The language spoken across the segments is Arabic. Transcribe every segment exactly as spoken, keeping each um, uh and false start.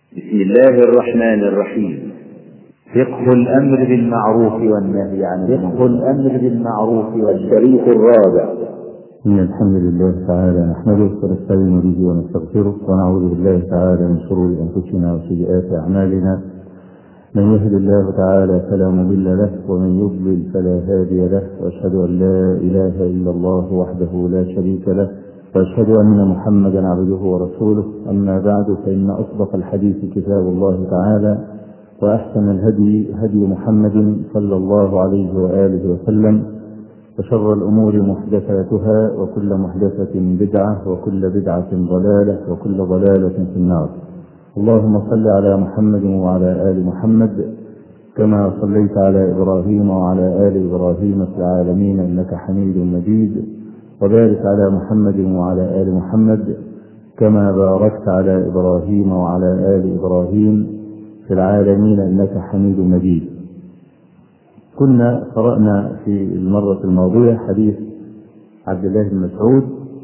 بسم الله الرحمن الرحيم. فقه الأمر بالمعروف والنهي عن المنكر. فقه الأمر بالمعروف والشريط الرابع. إن الحمد لله تعالى نحمده ونستعين به ونستغفره ونعوذ بالله تعالى من شرور أنفسنا وسيئات أعمالنا. من يهد الله تعالى فلا مضل له ومن يضلل فلا هادي له، وأشهد أن لا إله إلا الله وحده لا شريك له، وأشهد أن محمدا عبده ورسوله. أما بعد، فإن أصدق الحديث كتاب الله تعالى، وأحسن الهدي هدي محمد صلى الله عليه وآله وسلم، وشر الأمور محدثاتها، وكل محدثة بدعة، وكل بدعة ضلالة، وكل ضلالة في النار. اللهم صل على محمد وعلى آل محمد كما صليت على إبراهيم وعلى آل إبراهيم في العالمين إنك حميد مجيد، وبارك على محمد وعلى آل محمد كما باركت على إبراهيم وعلى آل إبراهيم في العالمين إنك حميد مجيد. كنا قرأنا في المرة الماضية حديث عبد الله بن مسعود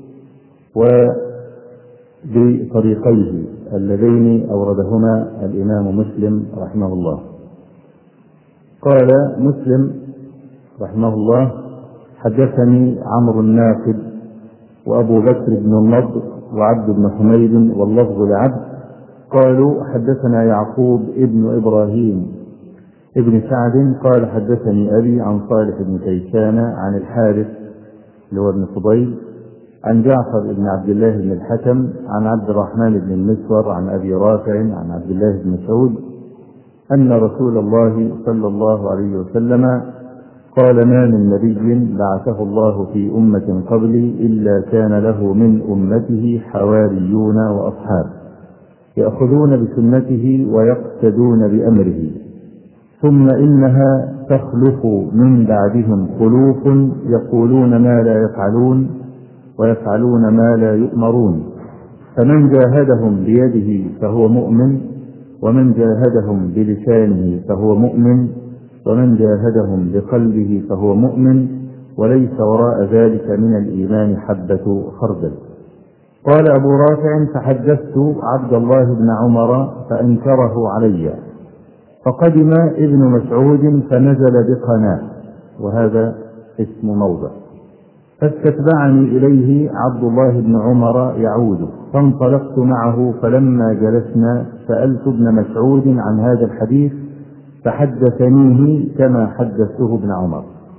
وبطريقيه اللذين أوردهما الإمام مسلم رحمه الله. قال مسلم رحمه الله: حدثني عمرو الناقد وأبو بكر بن النضر وعبد بن حميد واللفظ لعبد، قالوا حدثنا يعقوب ابن إبراهيم ابن سعد قال حدثني أبي عن صالح بن كيسان عن الحارث اللي هو ابن فضيل عن جعفر بن عبد الله بن الحكم عن عبد الرحمن بن المسور عن أبي رافع عن عبد الله بن مسعود أن رسول الله صلى الله عليه وسلم قال: ما من نبي بعثه الله في أمة قبلي إلا كان له من أمته حواريون وأصحاب يأخذون بسنته ويقتدون بأمره، ثم إنها تخلف من بعدهم خلوف يقولون ما لا يفعلون ويفعلون ما لا يؤمرون، فمن جاهدهم بيده فهو مؤمن، ومن جاهدهم بلسانه فهو مؤمن، ومن جاهدهم بقلبه فهو مؤمن، وليس وراء ذلك من الإيمان حبة خردل. قال أبو رافع: فحدثت عبد الله بن عمر فأنكره علي، فقدم ابن مسعود فنزل بقناة، وهذا اسم موضع، فاستتبعني إليه عبد الله بن عمر يعود، فانطلقت معه، فلما جلسنا سألت ابن مسعود عن هذا الحديث فحدثنيه كما حدثته ابن عمر.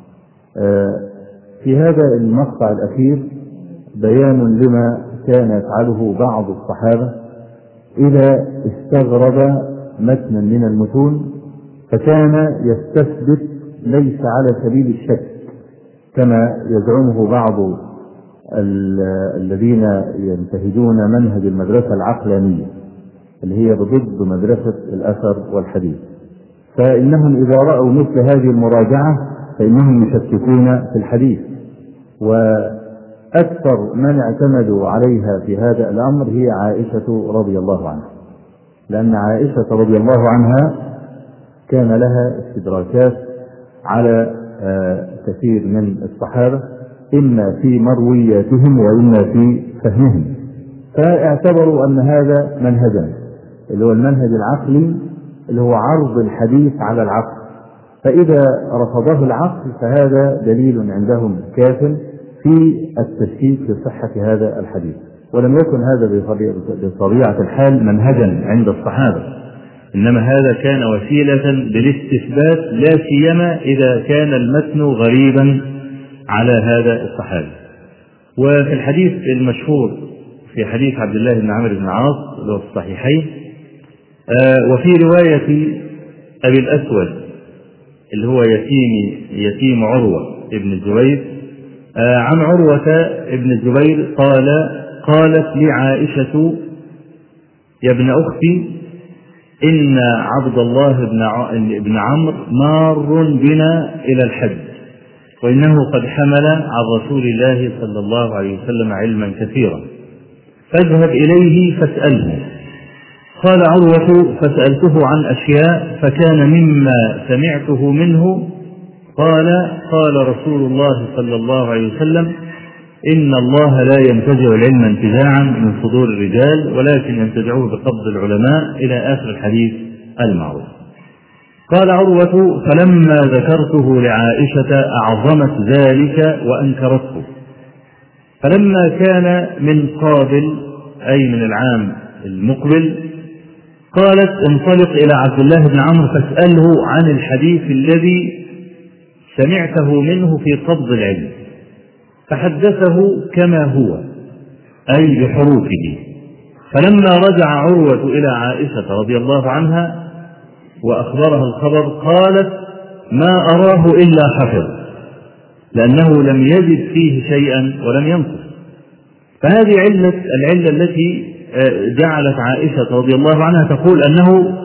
في هذا المقطع الأخير بيان لما كان يفعله بعض الصحابة إذا استغرب متنا من المتون، فكان يستثبت ليس على سبيل الشك كما يزعمه بعض الذين ينتهجون منهج المدرسة العقلانية اللي هي ضد مدرسة الأثر والحديث. فإنهم إذا رأوا مثل هذه المراجعة فإنهم يشككون في الحديث، وأكثر من اعتمدوا عليها في هذا الأمر هي عائشة رضي الله عنها، لأن عائشة رضي الله عنها كان لها استدراكات على كثير من الصحابة، إما في مروياتهم وإما في فهمهم، فاعتبروا أن هذا منهجا اللي هو المنهج العقلي اللي هو عرض الحديث على العقل، فإذا رفضه العقل فهذا دليل عندهم كاف في التشكيك في صحة هذا الحديث. ولم يكن هذا بطبيعة الحال منهجا عند الصحابة، إنما هذا كان وسيلة للاستثبات، لا سيما إذا كان المتن غريبا على هذا الصحابي. وفي الحديث المشهور في حديث عبد الله بن عمرو بن العاص اللي هو في الصحيحين، آه وفي رواية أبي الأسود اللي هو يتيم يتيم عروة ابن الزبير، آه عن عروة ابن الزبير قال: قالت لي عائشة: يا ابن أختي، إن عبد الله بن عمرو مار بنا إلى الحج، وإنه قد حمل عن رسول الله صلى الله عليه وسلم علما كثيرا، فاذهب إليه فاسأله. قال عروة: فسألته عن أشياء، فكان مما سمعته منه قال: قال رسول الله صلى الله عليه وسلم: إن الله لا ينتزع العلم انتزاعا من صدور الرجال ولكن ينتزعه بقبض العلماء إلى آخر الحديث المعروف. قال عروة: فلما ذكرته لعائشة أعظمت ذلك وأنكرته، فلما كان من قابل أي من العام المقبل قالت: انطلق إلى عبد الله بن عمرو فاسأله عن الحديث الذي سمعته منه في قبض العلم، فحدثه كما هو أي بحروفه. فلما رجع عروة إلى عائشة رضي الله عنها وأخبرها الخبر قالت: ما أراه إلا حفظ، لأنه لم يزد فيه شيئا ولم ينقص. فهذه علة العلة التي جعلت عائشة رضي الله عنها تقول أنه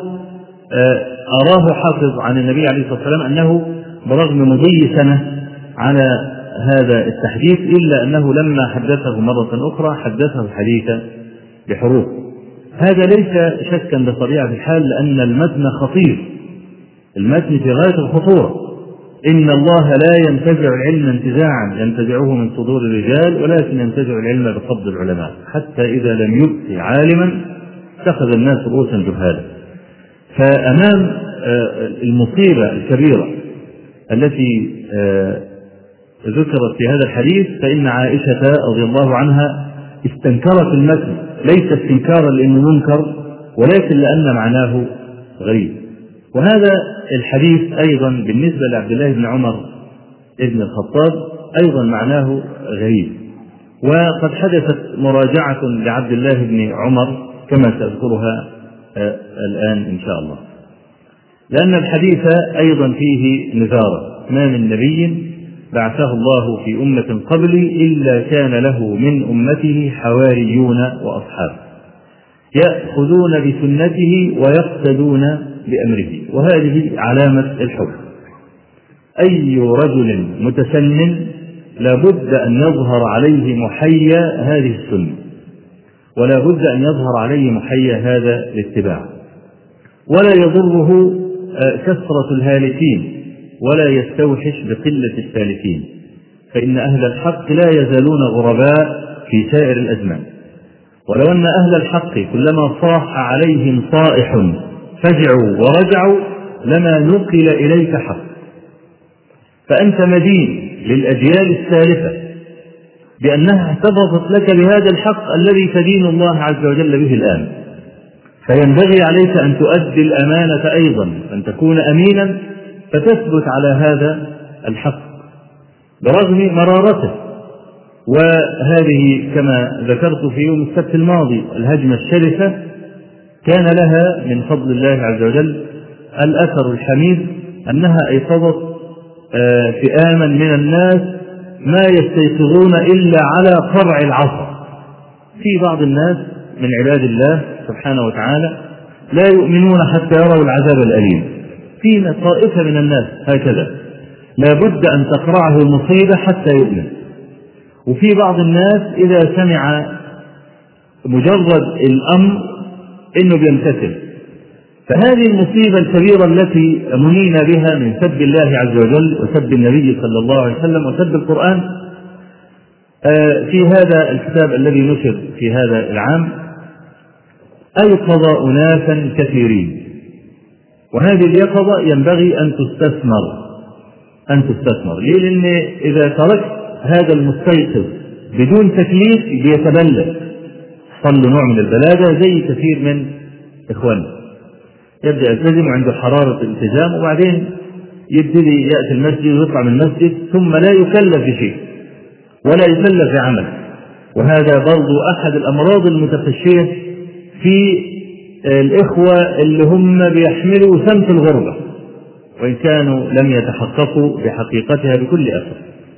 أراه حافظ عن النبي عليه الصلاة والسلام، أنه برغم مضي سنة على هذا التحديث إلا أنه لما حدثه مرة أخرى حدثه الحديث بحروف. هذا ليس شكا بطبيعة الحال، لأن المتن خطير، المتن في غاية الخطورة. إن الله لا ينتزع العلم انتزاعا ينتزعه من صدور الرجال ولكن ينتزع العلم بقبض العلماء، حتى إذا لم يبق عالما اتخذ الناس رؤوسا جهالا. فأمام المصيبة الكبيرة التي ذكرت في هذا الحديث فإن عائشة رضي الله عنها استنكرت المتن، ليس استنكارا لأنه منكر ولكن لأن معناه غريب. وهذا الحديث أيضا بالنسبة لعبد الله بن عمر ابن الخطاب أيضا معناه غريب، وقد حدثت مراجعة لعبد الله بن عمر كما سأذكرها الآن إن شاء الله، لأن الحديث أيضا فيه نذارة: ما من نبي بعثه الله في أمة قبلي إلا كان له من أمته حواريون وأصحاب يأخذون بسنته ويقتدون بأمره، وهذه علامة الحب. أي رجل متسنن لابد أن يظهر عليه محيا هذه السنة، ولا بد أن يظهر عليه محيا هذا الاتباع، ولا يضره كثرة الهالكين ولا يستوحش بقلة السالكين، فإن أهل الحق لا يزالون غرباء في سائر الأزمان. ولو أن أهل الحق كلما صاح عليهم صائح فزعوا ورجعوا لما نقل إليك حق، فأنت مدين للأجيال السالفة بأنها احتفظت لك بهذا الحق الذي تدين الله عز وجل به الآن، فينبغي عليك أن تؤدي الأمانة أيضا، أن تكون أمينا فتثبت على هذا الحق برغم مرارته. وهذه كما ذكرت في يوم السبت الماضي الهجمة الشرسة كان لها من فضل الله عز وجل الأثر الحميد، أنها أيقظت فئاما من الناس ما يستيقظون إلا على قرع العصر. في بعض الناس من عباد الله سبحانه وتعالى لا يؤمنون حتى يروا العذاب الأليم، في طائفة من الناس هكذا لا بد أن تقرعه المصيبة حتى يؤمن، وفي بعض الناس إذا سمع مجرد الأمر إنه بيمتثل. فهذه المصيبة الكبيرة التي منينا بها من سب الله عز وجل وسب النبي صلى الله عليه وسلم وسب القرآن في هذا الكتاب الذي نشر في هذا العام أيقظ أناسا كثيرين، وهذه اليقظة ينبغي أن تستثمر أن تستثمر ليه؟ لأن إذا تركت هذا المستيقظ بدون تكليف بيتبلد، صل نوع من البلادة زي كثير من إخواننا يبدأ يلتزم عنده حرارة الالتزام وبعدين يبتدي يأتي المسجد ويطلع من المسجد ثم لا يكلف بشيء ولا يكلف بعمل. وهذا برضو أحد الأمراض المتفشية في الإخوة اللي هم بيحملوا سمت الغربة وإن كانوا لم يتحققوا بحقيقتها بكل أسف.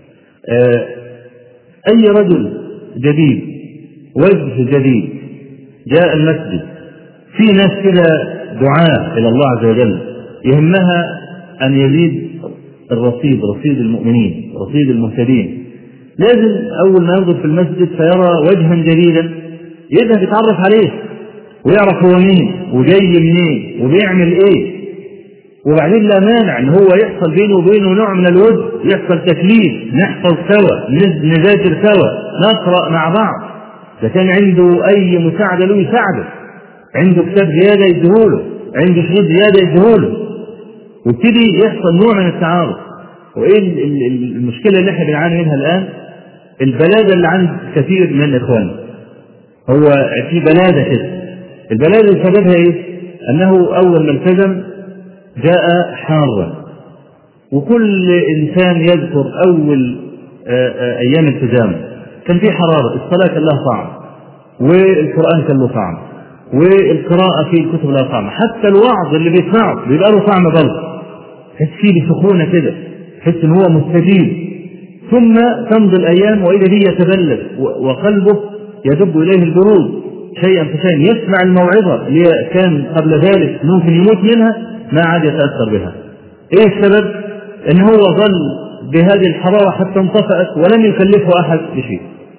أي رجل جديد وجه جديد جاء المسجد، في ناس كده دعاء إلى الله عز وجل يهمها أن يزيد الرصيد، رصيد المؤمنين، رصيد المهتدين. لازم أول ما ينظر في المسجد فيرى وجها جديدا يذهب يتعرف عليه ويعرف هو مين وجاي منين وبيعمل إيه. وبعدين لا مانع ان هو يحصل بينه وبينه نوع من الود، يحصل تكليف، نحفظ سوا، نذاكر سوا، نقرأ مع بعض. إذا كان عنده أي مساعدة له يساعده، عنده كتاب زيادة يديهوله، عنده شريط زيادة يديهوله، وابتدي يحصل نوع من التعارف. وإيه المشكلة اللي احنا بنعاني منها الآن؟ البلادة اللي عند كثير من الإخوان. هو في بلادة كده، البلادة سببها إيه؟ أنه أول ما التزم جاء حارا، وكل إنسان يذكر أول أيام التزام كان في حرارة، الصلاة كان لها طعم، والقرآن كان له طعم، والقراءة في الكتب لها طعم، حتى الوعظ اللي بيسمعه بيبقى له طعم برضه، تحس فيه بسخونة كده، تحس إن هو مستجيب. ثم تمضي الأيام وإذا به يتبلد وقلبه يدب إليه البرود شيئا فشيئا، يسمع الموعظة اللي كان قبل ذلك ممكن يموت منها ما عاد يتأثر بها. إيه السبب؟ إن هو ظل بهذه الحرارة حتى انطفأت ولم يكلفه أحد بشيء.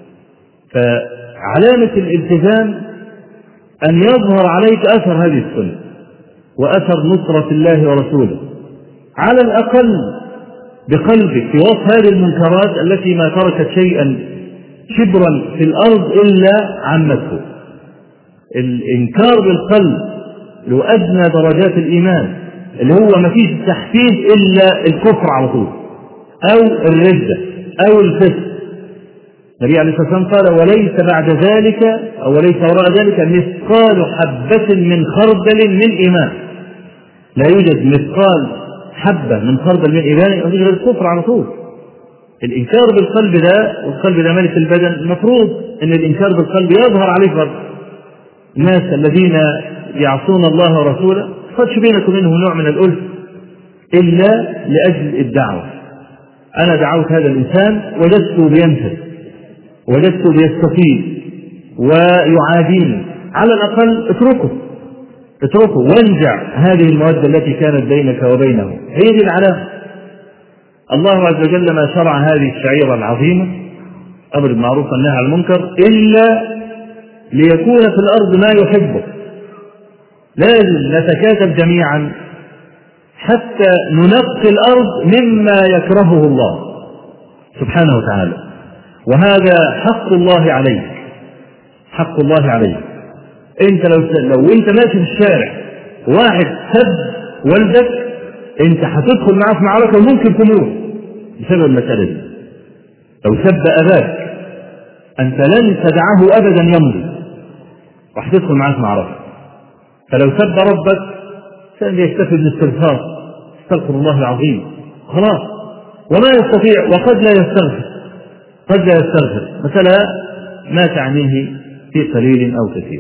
فعلامة الالتزام أن يظهر عليك أثر هذه السنة وأثر نصرة الله ورسوله، على الأقل بقلبك في وصف هذه المنكرات التي ما تركت شيئا شبرا في الأرض إلا عمته. الإنكار بالقلب لو أدنى درجات الإيمان، اللي هو ما فيش تحفيز إلا الكفر على طول أو الردة أو الفسق. النبي عليه الصلاة والسلام قال: وليس بعد ذلك أو وليس وراء ذلك مثقال حبة من خردل من إيمان. لا يوجد مثقال حبة من خردل من إيمان يوجد الكفر على طول. الإنكار بالقلب ده، والقلب ده ملك البدن، المفروض أن الإنكار بالقلب يظهر عليه برضه. الناس الذين يعصون الله ورسوله خدش بينك وبينهم نوع من الألف إلا لأجل الدعوة. أنا دعوت هذا الإنسان وجدته بينفذ، وجدته بيستفيد ويعاديني، على الأقل اتركه اتركه وانزع هذه المودة التي كانت بينك وبينه. هي دي العلامة. الله عز وجل ما شرع هذه الشعيرة العظيمة أمر بالمعروف والنهي عن المنكر إلا ليكون في الأرض ما يحبه. لازم نتكاتف جميعا حتى ننقي الأرض مما يكرهه الله سبحانه وتعالى، وهذا حق الله عليك، حق الله عليك. انت لو لو انت ماشي في الشارع واحد سب والدك، انت هتدخل معه في معركة وممكن تموت بسبب المسألة دي. لو سب أباك أنت لن تدعه أبدا يمضي، وهتدخل معه في معركة. فلو سب ربك فإن يكتفي بالاستغفار، استغفر الله العظيم خلاص، وما يستطيع وقد لا يستغفر، قد لا يستغفر مثلا ما تعنيه في قليل أو كثير.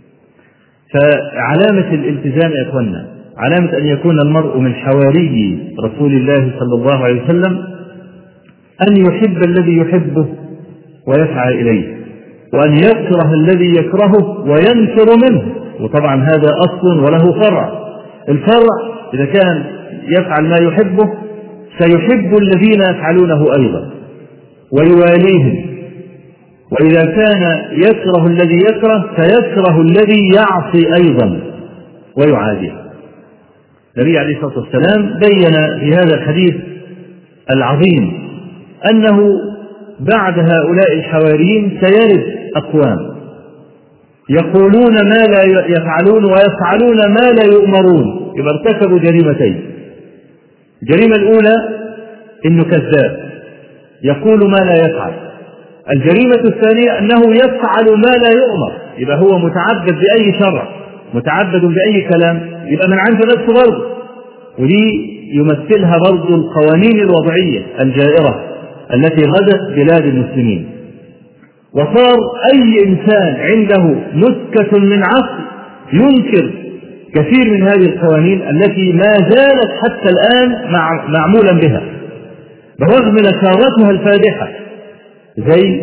فعلامة الالتزام يا أخوانا، علامة أن يكون المرء من حواري رسول الله صلى الله عليه وسلم أن يحب الذي يحبه ويسعى إليه، وأن يكره الذي يكرهه وينفر منه. وطبعا هذا أصل وله فرع. الفرع إذا كان يفعل ما يحبه سيحب الذين يفعلونه أيضا ويواليهم، وإذا كان يكره الذي يكره سيكره الذي يعصي أيضا ويعاديه. النبي عليه الصلاة والسلام بين في هذا الحديث العظيم أنه بعد هؤلاء الحواريين سيرد أقوام يقولون ما لا يفعلون ويفعلون ما لا يؤمرون، يبقى ارتكبوا جريمتين. الجريمة الأولى إنه كذاب يقول ما لا يفعل. الجريمة الثانية أنه يفعل ما لا يؤمر، يبقى هو متعبد بأي شرع، متعبد بأي كلام، يبقى من عند نفسه برضه. ودي يمثلها برضه القوانين الوضعية الجائرة التي غزت بلاد المسلمين. وصار أي إنسان عنده نسكة من عقل ينكر كثير من هذه القوانين التي ما زالت حتى الآن معمولا بها برغم نكارتها الفادحة، زي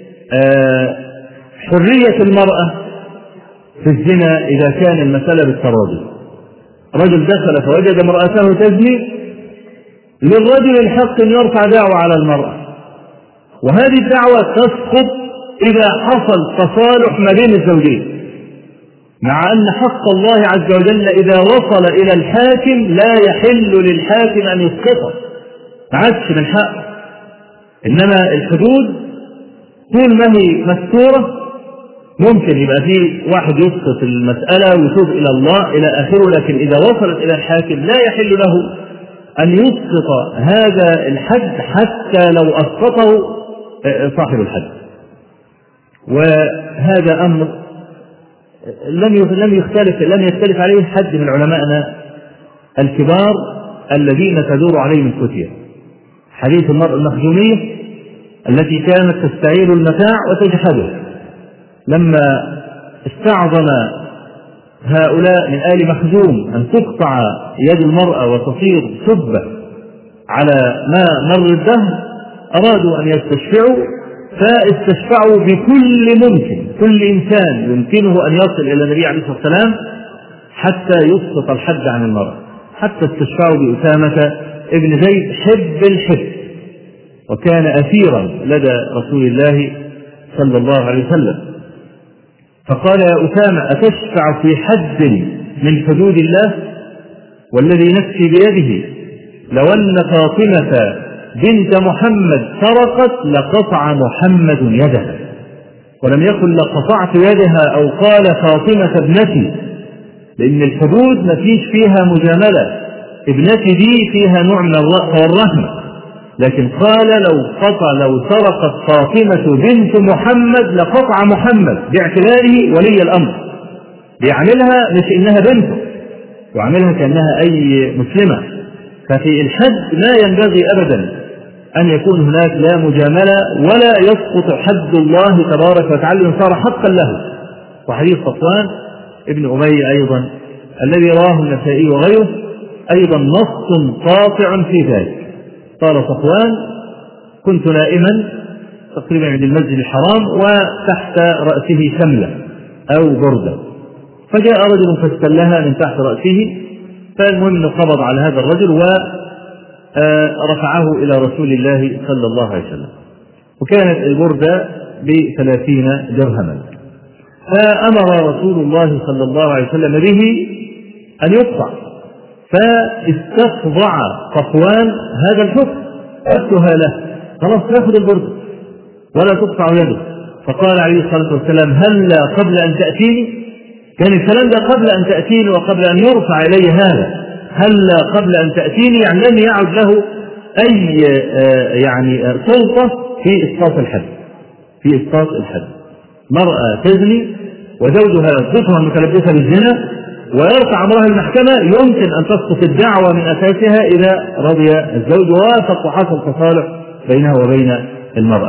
حرية المرأة في الزنا إذا كان المسألة بالتراضي. رجل دخل فوجد امرأته تزني، للرجل الحق أن يرفع دعوة على المرأة، وهذه الدعوة تسقط إذا حصل تصالح ما بين الزوجين. مع أن حق الله عز وجل إذا وصل إلى الحاكم لا يحل للحاكم أن يسقطه، ما عادش من حقه. إنما الحدود طول ما هي مستورة ممكن يبقى فيه واحد يسقط المسألة ويتوب إلى الله إلى آخره، لكن إذا وصلت إلى الحاكم لا يحل له أن يسقط هذا الحد حتى لو أسقطه صاحب الحد. وهذا أمر لم لم يختلف لم يختلف عليه حد من علمائنا الكبار الذين تدور عليهم الفتية. حديث المرأة المخزومية التي كانت تستعير المتاع وتجحده، لما استعظم هؤلاء من آل مخزوم أن تقطع يد المرأة وتصير سبة على ما مر الدهر، أرادوا أن يستشفعوا، فاستشفعوا بكل ممكن، كل إنسان يمكنه أن يصل إلى النبي عليه الصلاة والسلام حتى يسقط الحد عن المرأة، حتى استشفعوا بأسامة ابن زيد حب الحب، وكان أسيرا لدى رسول الله صلى الله عليه وسلم. فقال يا أسامة أتشفع في حد من حدود الله؟ والذي نفسي بيده لو أن فاطمة بنت محمد سرقت لقطع محمد يدها، ولم يقل لقطعت يدها أو قال فاطمة ابنتي، لأن الحدود ما فيش فيها مجاملة، ابنتي دي فيها نوع من الرأفة والرحمة، لكن قال لو قطع لو سرقت فاطمة بنت محمد لقطع محمد باعتباره ولي الأمر، بيعملها مش إنها بنته، وعملها كأنها أي مسلمة. ففي الحد لا ينبغي أبدا أن يكون هناك لا مجاملة ولا يسقط حد الله تبارك وتعالى، صار حقا له. وحديث صفوان ابن أمية أيضا الذي رواه النسائي وغيره أيضا نص قاطع في ذلك. قال صفوان كنت نائما تقريبا عند المسجد الحرام وتحت رأسه شملة أو بردة، فجاء رجل فاستلها من تحت رأسه، فالمهم قبض على هذا الرجل ورفعه إلى رسول الله صلى الله عليه وسلم، وكانت البردة بثلاثين درهما، فأمر رسول الله صلى الله عليه وسلم به أن يقطع، فاستخضع صفوان هذا الحكم، أفتها له خلاص تأخذ البردة ولا تقطع يده. فقال عليه الصلاة والسلام هلا قبل أن تأتيني، كان الكلام ده قبل أن تأتيني وقبل أن يرفع إلي هذا، هلا قبل أن تأتيني يعني لم يعد له أي يعني سلطة في إسقاط الحد، في إسقاط الحد. مرأة تزني وزوجها يسقطها متلبسة بالزنا ويرفع أمرها المحكمة، يمكن أن تسقط الدعوة من أساسها إذا رضي الزوج ووافق وحصل تصالح بينه وبين المرأة.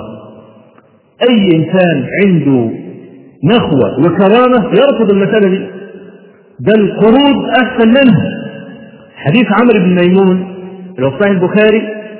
أي إنسان عنده نخوة وكرامة يرفض المسألة دي، بل القروض أحسن منها. حديث عمرو بن ميمون في صحيح البخاري،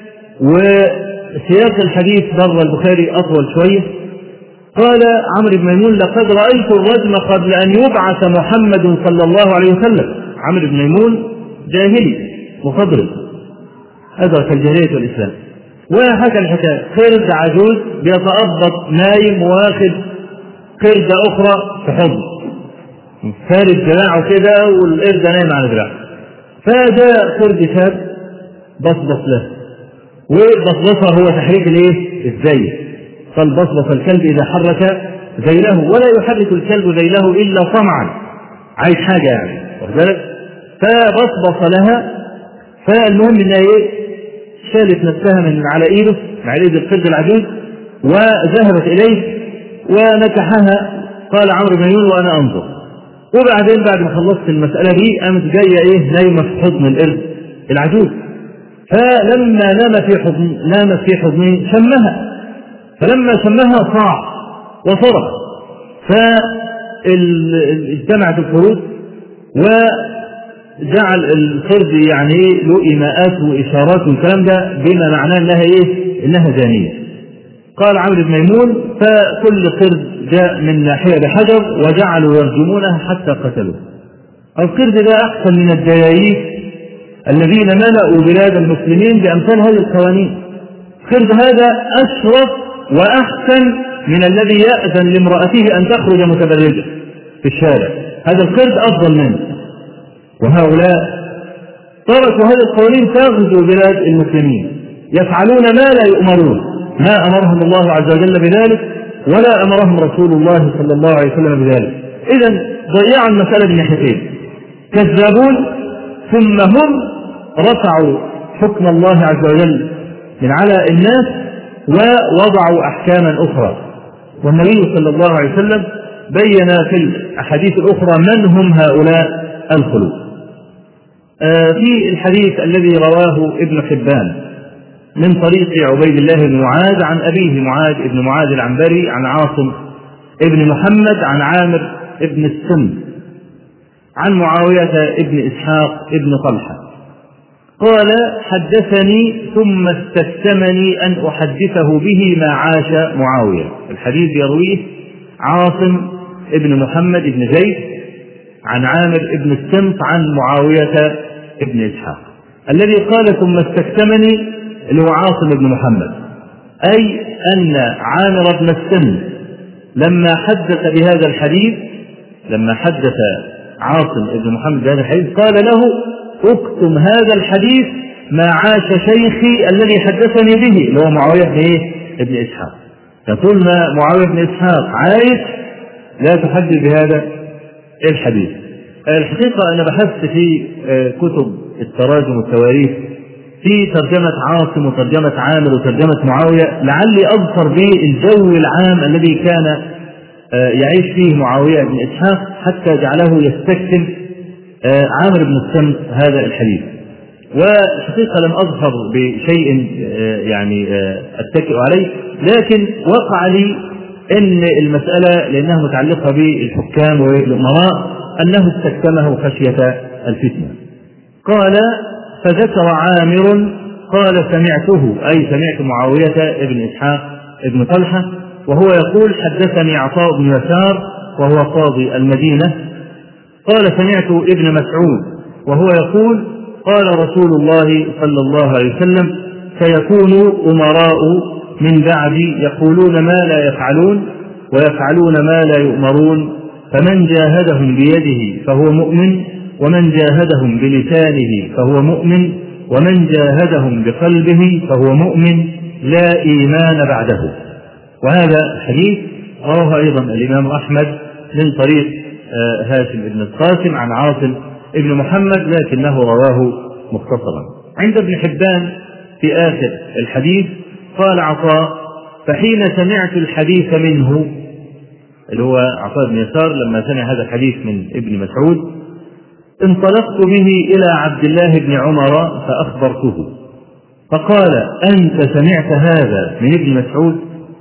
وسياق الحديث بر البخاري أطول شوية، قال عمرو بن ميمون لقد رأيت الرجم قبل أن يبعث محمد صلى الله عليه وسلم. عمرو بن ميمون جاهلي مخضرم أدرك الجاهلية والإسلام، وحكى الحكاية قرد عجوز بيتأبط نايم واخد قردة أخرى في حضن، فارد دراعه كده والقردة نايم على دراعه، فجاء قرد شاب بصبص له، وبصبصه هو تحريك الايه؟ الزي، قال بصبص الكلب إذا حرك ذيله ولا يحرك الكلب ذيله إلا طمعا، عايز حاجة يعني وذلك، فبصبص لها. فالمهم إنها إيه؟ شالت نفسها من على إيده مع إيد القرد العجوز وذهبت إليه ونكحها. قال عمرو بن ميمون وأنا أنظر. وبعدين بعد ما خلصت المسألة دي قامت جاية إيه؟ نايمة في حضن القرد العجوز، فلما نام في حضن نام في حضنه شمها، فلما شمها صاع وصرخ، فاجتمعت القرود وجعل القرد يعني له إيماءات وإشارات والكلام ده بما معناه إنها إيه؟ إنها زانية. قال عمرو بن ميمون فكل قرد جاء من ناحية بحجر وجعلوا يرجمونها حتى قتلوه. القرد ده أحسن من الدياييس الذين ملأوا بلاد المسلمين بأمثال هذه القوانين. القرد هذا أشرف وأحسن من الذي يأذن لامرأته أن تخرج متبرجة في الشارع، هذا القرد أفضل منه. وهؤلاء تركوا هذه القوانين تغزو بلاد المسلمين، يفعلون ما لا يؤمرون، ما أمرهم الله عز وجل بذلك ولا أمرهم رسول الله صلى الله عليه وسلم بذلك. إذن ضيعوا المسألة من ناحيتين، كذابون ثم هم رفعوا حكم الله عز وجل من على الناس ووضعوا أحكاما أخرى. والنبي صلى الله عليه وسلم بين في الأحاديث الأخرى من هم هؤلاء الخلود. في الحديث الذي رواه ابن حبان من طريق عبيد الله بن معاذ عن أبيه معاذ ابن معاذ العنبري عن عاصم ابن محمد عن عامر ابن السن عن معاوية ابن إسحاق ابن طلحة قال: حدثني ثم استكتمني أن أحدثه به ما عاش معاوية. الحديث يرويه عاصم ابن محمد ابن زيد عن عامر ابن السمط عن معاوية ابن إسحاق. الذي قال ثم استكتمني اللي هو عاصم ابن محمد، أي أن عامر ابن السمط لما حدث بهذا الحديث، لما حدث عاصم ابن محمد بهذا الحديث قال له: اكتم هذا الحديث ما عاش شيخي الذي حدثني به، اللي هو معاوية بن إيه؟ ابن إسحاق. يقول ما معاوية بن إسحاق عايش لا تحدث بهذا الحديث. الحقيقة أنا بحثت في كتب التراجم والتواريخ في ترجمة عاصم وترجمة عامر وترجمة معاوية لعلي أظفر بالجو العام الذي كان يعيش فيه معاوية بن إسحاق حتى جعله يستكتم عامر بن السمط هذا الحديث. والحقيقة لم أظفر بشيء يعني أتكئ عليه، لكن وقع لي أن المسألة لأنها متعلقة بالحكام والأمراء أنه استكتمه خشية الفتنة. قال: فذكر عامر قال: سمعته، أي سمعت معاوية ابن إسحاق ابن طلحة وهو يقول: حدثني عطاء بن يسار وهو قاضي المدينة قال: سمعت ابن مسعود وهو يقول: قال رسول الله صلى الله عليه وسلم: سيكون أمراء من بعدي يقولون ما لا يفعلون ويفعلون ما لا يؤمرون، فمن جاهدهم بيده فهو مؤمن، ومن جاهدهم بلسانه فهو مؤمن، ومن جاهدهم بقلبه فهو مؤمن، لا إيمان بعده. وهذا حديث رواه أيضا الإمام أحمد من طريق هاشم بن القاسم عن عاصم ابن محمد، لكنه رواه مختصرا. عند ابن حبان في آخر الحديث قال عطاء: فحين سمعت الحديث منه، اللي هو عطاء بن يسار لما سمع هذا الحديث من ابن مسعود، انطلقت به إلى عبد الله بن عمر فأخبرته، فقال: أنت سمعت هذا من ابن مسعود؟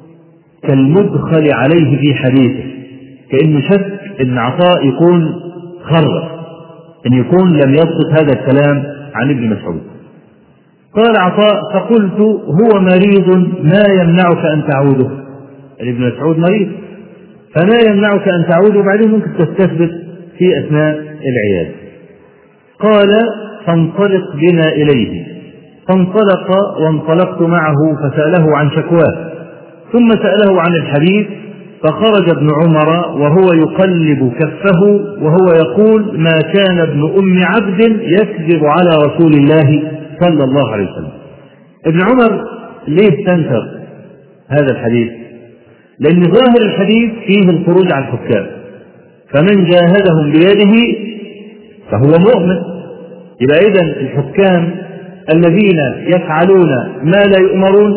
كالمدخل عليه في حديثه، كأنه شك أن عطاء يكون خرج، أن يكون لم يصدق هذا الكلام عن ابن مسعود. قال عطاء: فقلت: هو مريض ما يمنعك أن تعوده؟ ابن مسعود مريض، فما يمنعك أن تعوده؟ وبعدين ممكن تستثبت في أثناء العيادة. قال: فانطلق بنا إليه. فانطلق وانطلقت معه فسأله عن شكواه، ثم سأله عن الحديث، فخرج ابن عمر وهو يقلب كفه وهو يقول: ما كان ابن أم عبد يكذب على رسول الله صلى الله عليه وسلم. ابن عمر ليه استنكر هذا الحديث؟ لأن ظاهر الحديث فيه الخروج عن الحكام، فمن جاهدهم بيده فهو مؤمن. يبقى إذن الحكام الذين يفعلون ما لا يؤمرون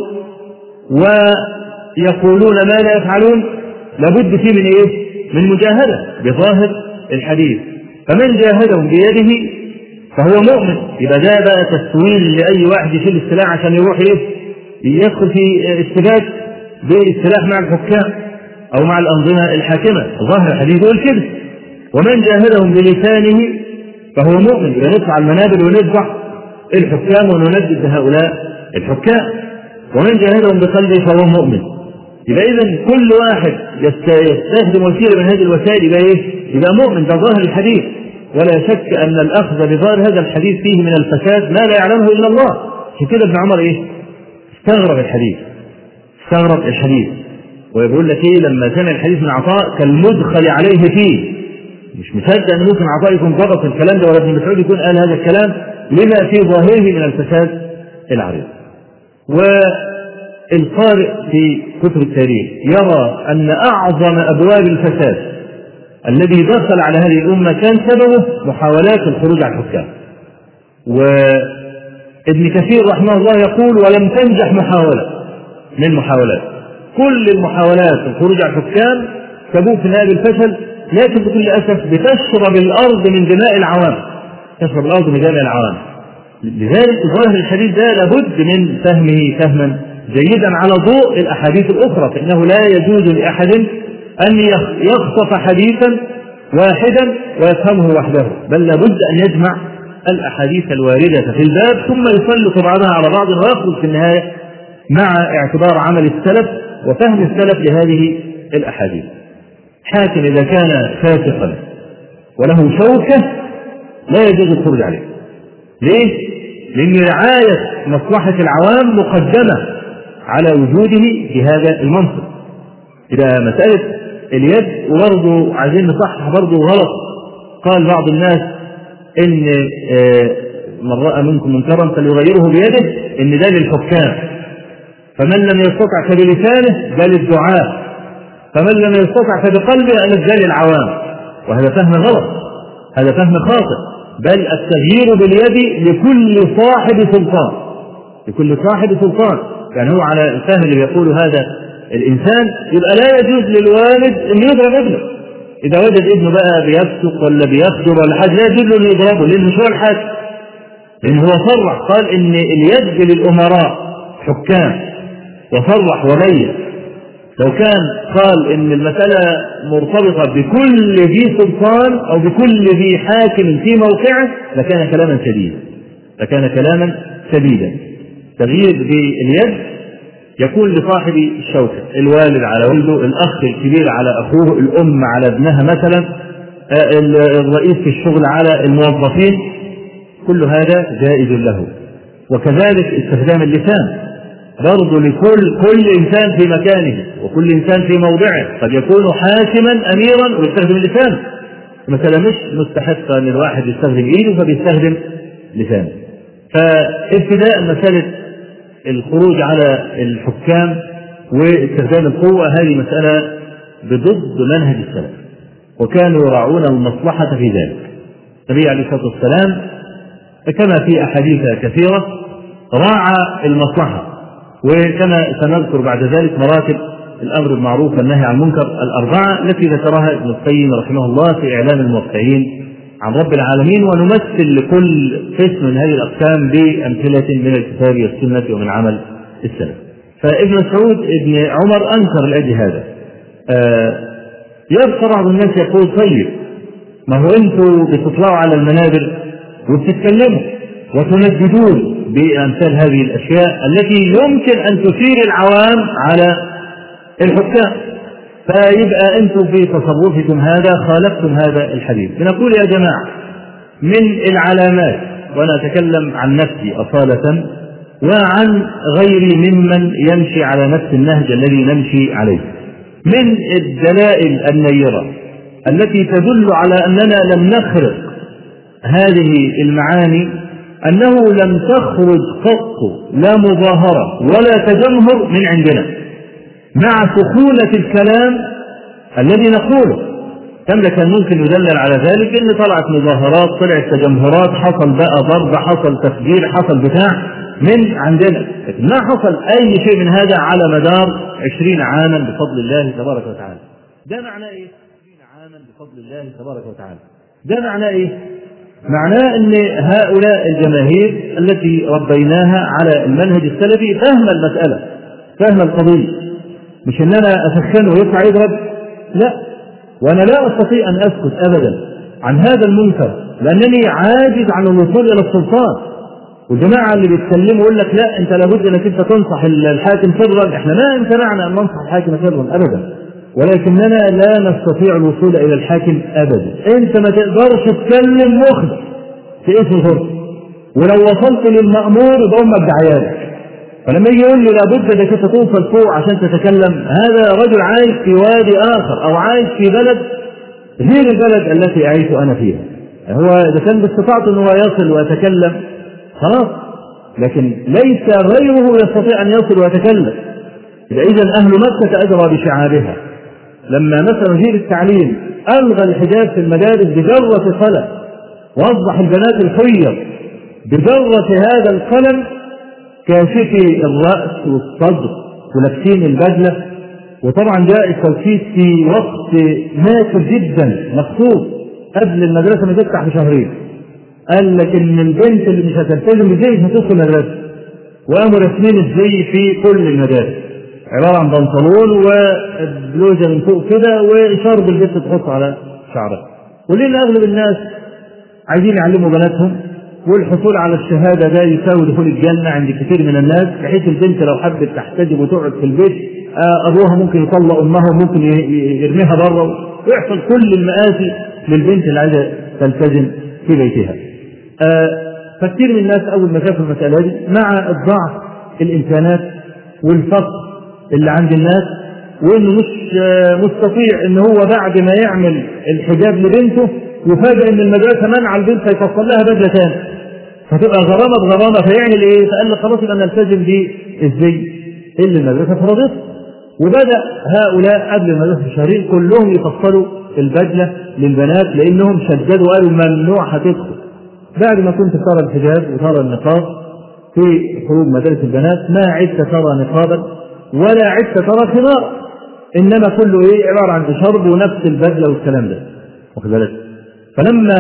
ويقولون ما لا يفعلون لابد فيه من إيه؟ من مجاهدة بظاهر الحديث. فمن جاهدهم بيده فهو مؤمن. يبقى ده بقى تسويل لأي واحد يشيل السلاح عشان يروح إيه؟ يدخل في اشتباك بالسلاح مع الحكام أو مع الأنظمة الحاكمة. ظاهر الحديث يقول كده: ومن جاهدهم بلسانه فهو مؤمن. يبقى نطلع المنابر ونذبح الحكام ونندد هؤلاء الحكام. ومن جاهدهم بقلبه فهو مؤمن. يبقى إذن كل واحد يستخدم وسيلة من هذه الوسائل يبقى إيه؟ يبقى مؤمن. ده ظاهر الحديث، ولا شك أن الأخذ بظاهر هذا الحديث فيه من الفساد ما لا يعلمه إلا الله. عشان كده ابن عمر إيه؟ استغرب الحديث، استغرب الحديث ويقول لك إيه لما سمع الحديث من عطاء: كالمدخل عليه فيه، مش مصدق ان ممكن عطاء يكون ضبط الكلام ده ولا ابن مسعود يكون قال هذا الكلام لما في ظاهره من الفساد العريض. والقارئ في كتب التاريخ يرى ان اعظم ابواب الفساد الذي دخل على هذه الامه كان سببه محاولات الخروج على الحكام. وابن كثير رحمه الله يقول ولم تنجح محاوله من محاولات، كل المحاولات الخروج على الحكام تبوء في النهايه بالفشل، لكن بكل اسف بتشرب الارض من دماء العوام، تشرب الارض من دماء العوام. لذلك ظاهر الحديث ده لابد من فهمه فهما جيدا على ضوء الاحاديث الاخرى، فانه لا يجوز لاحد ان يخطف حديثا واحدا ويفهمه وحده، بل لابد ان يجمع الاحاديث الوارده في الباب ثم يسلط بعضها على بعض ويخرج في النهايه مع اعتبار عمل السلف وفهم السلف لهذه الاحاديث. حاكم اذا كان فاسقا وله شوكه لا يجوز الخروج عليه. ليه؟ لأن رعاية مصلحة العوام مقدمة على وجوده في هذا المنصب. إذا مسألة اليد، وبرضه عايزين نصحح برضه غلط، قال بعض الناس إن من رأى منكم منكرا فليغيره بيده، إن ده للحكام، فمن لم يستطع فبلسانه ده للدعاة، فمن لم يستطع فبقلبه أن ده للعوام. وهذا فهم غلط، هذا فهم خاطئ، بل التغيير باليد لكل صاحب سلطان، لكل صاحب سلطان. يعني هو على الفهم اللي يقول هذا الإنسان يبقى لا يجوز للوالد أن يضرب ابنه. إذا وجد ابنه بقى بيفسق ولا بيخدر ولا حاجة لا يجوز له أن يضربه، لأنه مش هو الحاكم، لأنه هو صرح قال إن اليد للأمراء حكام، وصرح وبين. لو كان قال إن المسألة مرتبطة بكل ذي سلطان أو بكل ذي حاكم في موقعه لكان كلاما شديدا، لكان كلاما شديدا. تغيير باليد يكون لصاحب الشوكة، الوالد على ولده، الأخ الكبير على أخوه، الأم على ابنها مثلا، الرئيس في الشغل على الموظفين، كل هذا جائز له. وكذلك استخدام اللسان برضو لكل كل إنسان في مكانه وكل إنسان في موضعه، قد يكون حاكما أميرا ويستخدم اللسان، مثلا مش مستحق أن الواحد يستخدم إيده فبيستخدم لسانه. فابتداء مسألة الخروج على الحكام واستخدام القوة هذه مسألة بضد منهج السلف، وكانوا يراعون المصلحة في ذلك. النبي عليه الصلاة والسلام كما في أحاديث كثيرة راعى المصلحة، وكما سنذكر بعد ذلك مراتب الأمر بالمعروف والنهي عن المنكر الأربعة التي ذكرها ابن القيم رحمه الله في إعلام الموقعين عن رب العالمين، ونمثل لكل قسم من هذه الأقسام بأمثلة من الكتاب والسنة ومن عمل السلف. فابن مسعود ابن عمر أنكر لأجل هذا. آه يبقى بعض الناس يقول طيب ما هو أنتوا بتطلعوا على المنابر وبتتكلموا وتنددون بأمثال هذه الأشياء التي يمكن أن تثير العوام على الحكام، فيبقى أنتم في تصرفكم هذا خالفتم هذا الحديث. بنقول يا جماعة من العلامات، وأنا أتكلم عن نفسي أصالة وعن غيري ممن يمشي على نفس النهج الذي نمشي عليه، من الدلائل النيرة التي تدل على أننا لم نخرق هذه المعاني أنه لم تخرج قط لا مظاهرة ولا تجمهر من عندنا، مع سخونة الكلام الذي نقوله. كم كان ممكن يدلل على ذلك إن طلعت مظاهرات، طلعت تجمهرات، حصل بقى ضرب، حصل تفجير، حصل بتاع من عندنا، لكن ما حصل أي شيء من هذا على مدار عشرين عاما بفضل الله تبارك وتعالى. ده معناه إيه؟ عشرين عاما بفضل الله تبارك وتعالى. ده معناه إيه؟ معناه أن هؤلاء الجماهير التي ربيناها على المنهج السلفي فهم المسألة، فهم القضية، مش أن أنا أسخنه ويطلع يضرب، لا. وأنا لا أستطيع أن أسكت أبدا عن هذا المنكر لأنني عاجز عن الوصول إلى السلطان. والجماعة اللي بيتكلموا يقول لك لا أنت لابد أنك أنت تنصح الحاكم سرا، إحنا ما امتنعنا أن ننصح الحاكم سرا أبدا، ولكننا لا نستطيع الوصول إلى الحاكم أبدا. أنت ما تقدرش تكلم مخلص في اسم فرصة، ولو وصلت للمأمور يبقى أمك دعيالك. فلما يجي يقول لي لابد انك انت توصل فوق عشان تتكلم، هذا رجل عايش في وادي اخر او عايش في بلد غير البلد التي أعيش أنا فيها. هو إذا كان باستطاعته أنه يصل ويتكلم خلاص، لكن ليس غيره يستطيع أن يصل ويتكلم. إذا أهل مكة أدرى بشعابها. لما مثلا وزير التعليم ألغى الحجاب في المدارس بجرة قلم، وأصبح البنات الحيض بجرة هذا القلم كاشفي الرأس والصدر ولابسين البدلة. وطبعا جاء التوقيت في وقت ناكر جدا مخصوص قبل المدرسة ما تفتح بشهرين. قال لك إن البنت اللي مش هتلتزم بالزي مش هتدخل المدرسة، وقاموا راسمين الزي في كل المدارس عبارة عن بنطلون وبلوزة من فوق كده وشرب البنت تحط على شعرها. ولأن أغلب الناس عايزين يعلموا بناتهم، والحصول على الشهادة ده يساوي دخول الجنة عند كثير من الناس، بحيث البنت لو حبت تحتجب وتقعد في البيت أبوها ممكن يطلق أمها وممكن يرميها بره، ويحصل كل المآسي للبنت اللي عايزة تلتزم في بيتها. فكثير من الناس أول ما شافوا المسألة دي مع الضعف الإمكانات والفقر اللي عند الناس، وإنه مش مستطيع إن هو بعد ما يعمل الحجاب لبنته يفاجئ إن المدرسة منع البنت فيفصل لها بدلة تاني، فتبقى غرامة بغرامة. فيعمل إيه؟ فقال لك خلاص يبقى نلتزم بالزي اللي المدرسة فرضته. وبدأ هؤلاء قبل المدرسة بشهرين كلهم يفصلوا البدلة للبنات، لأنهم شددوا قالوا ممنوع هتدخل. بعد ما كنت ترى الحجاب وترى النقاب في خروج مدارس البنات ما عدت ترى نقابا ولا عدت ترى خمار، إنما كله إيه؟ عبارة عن شرب ونفس البدلة والكلام ده، واخد بالك؟ فلما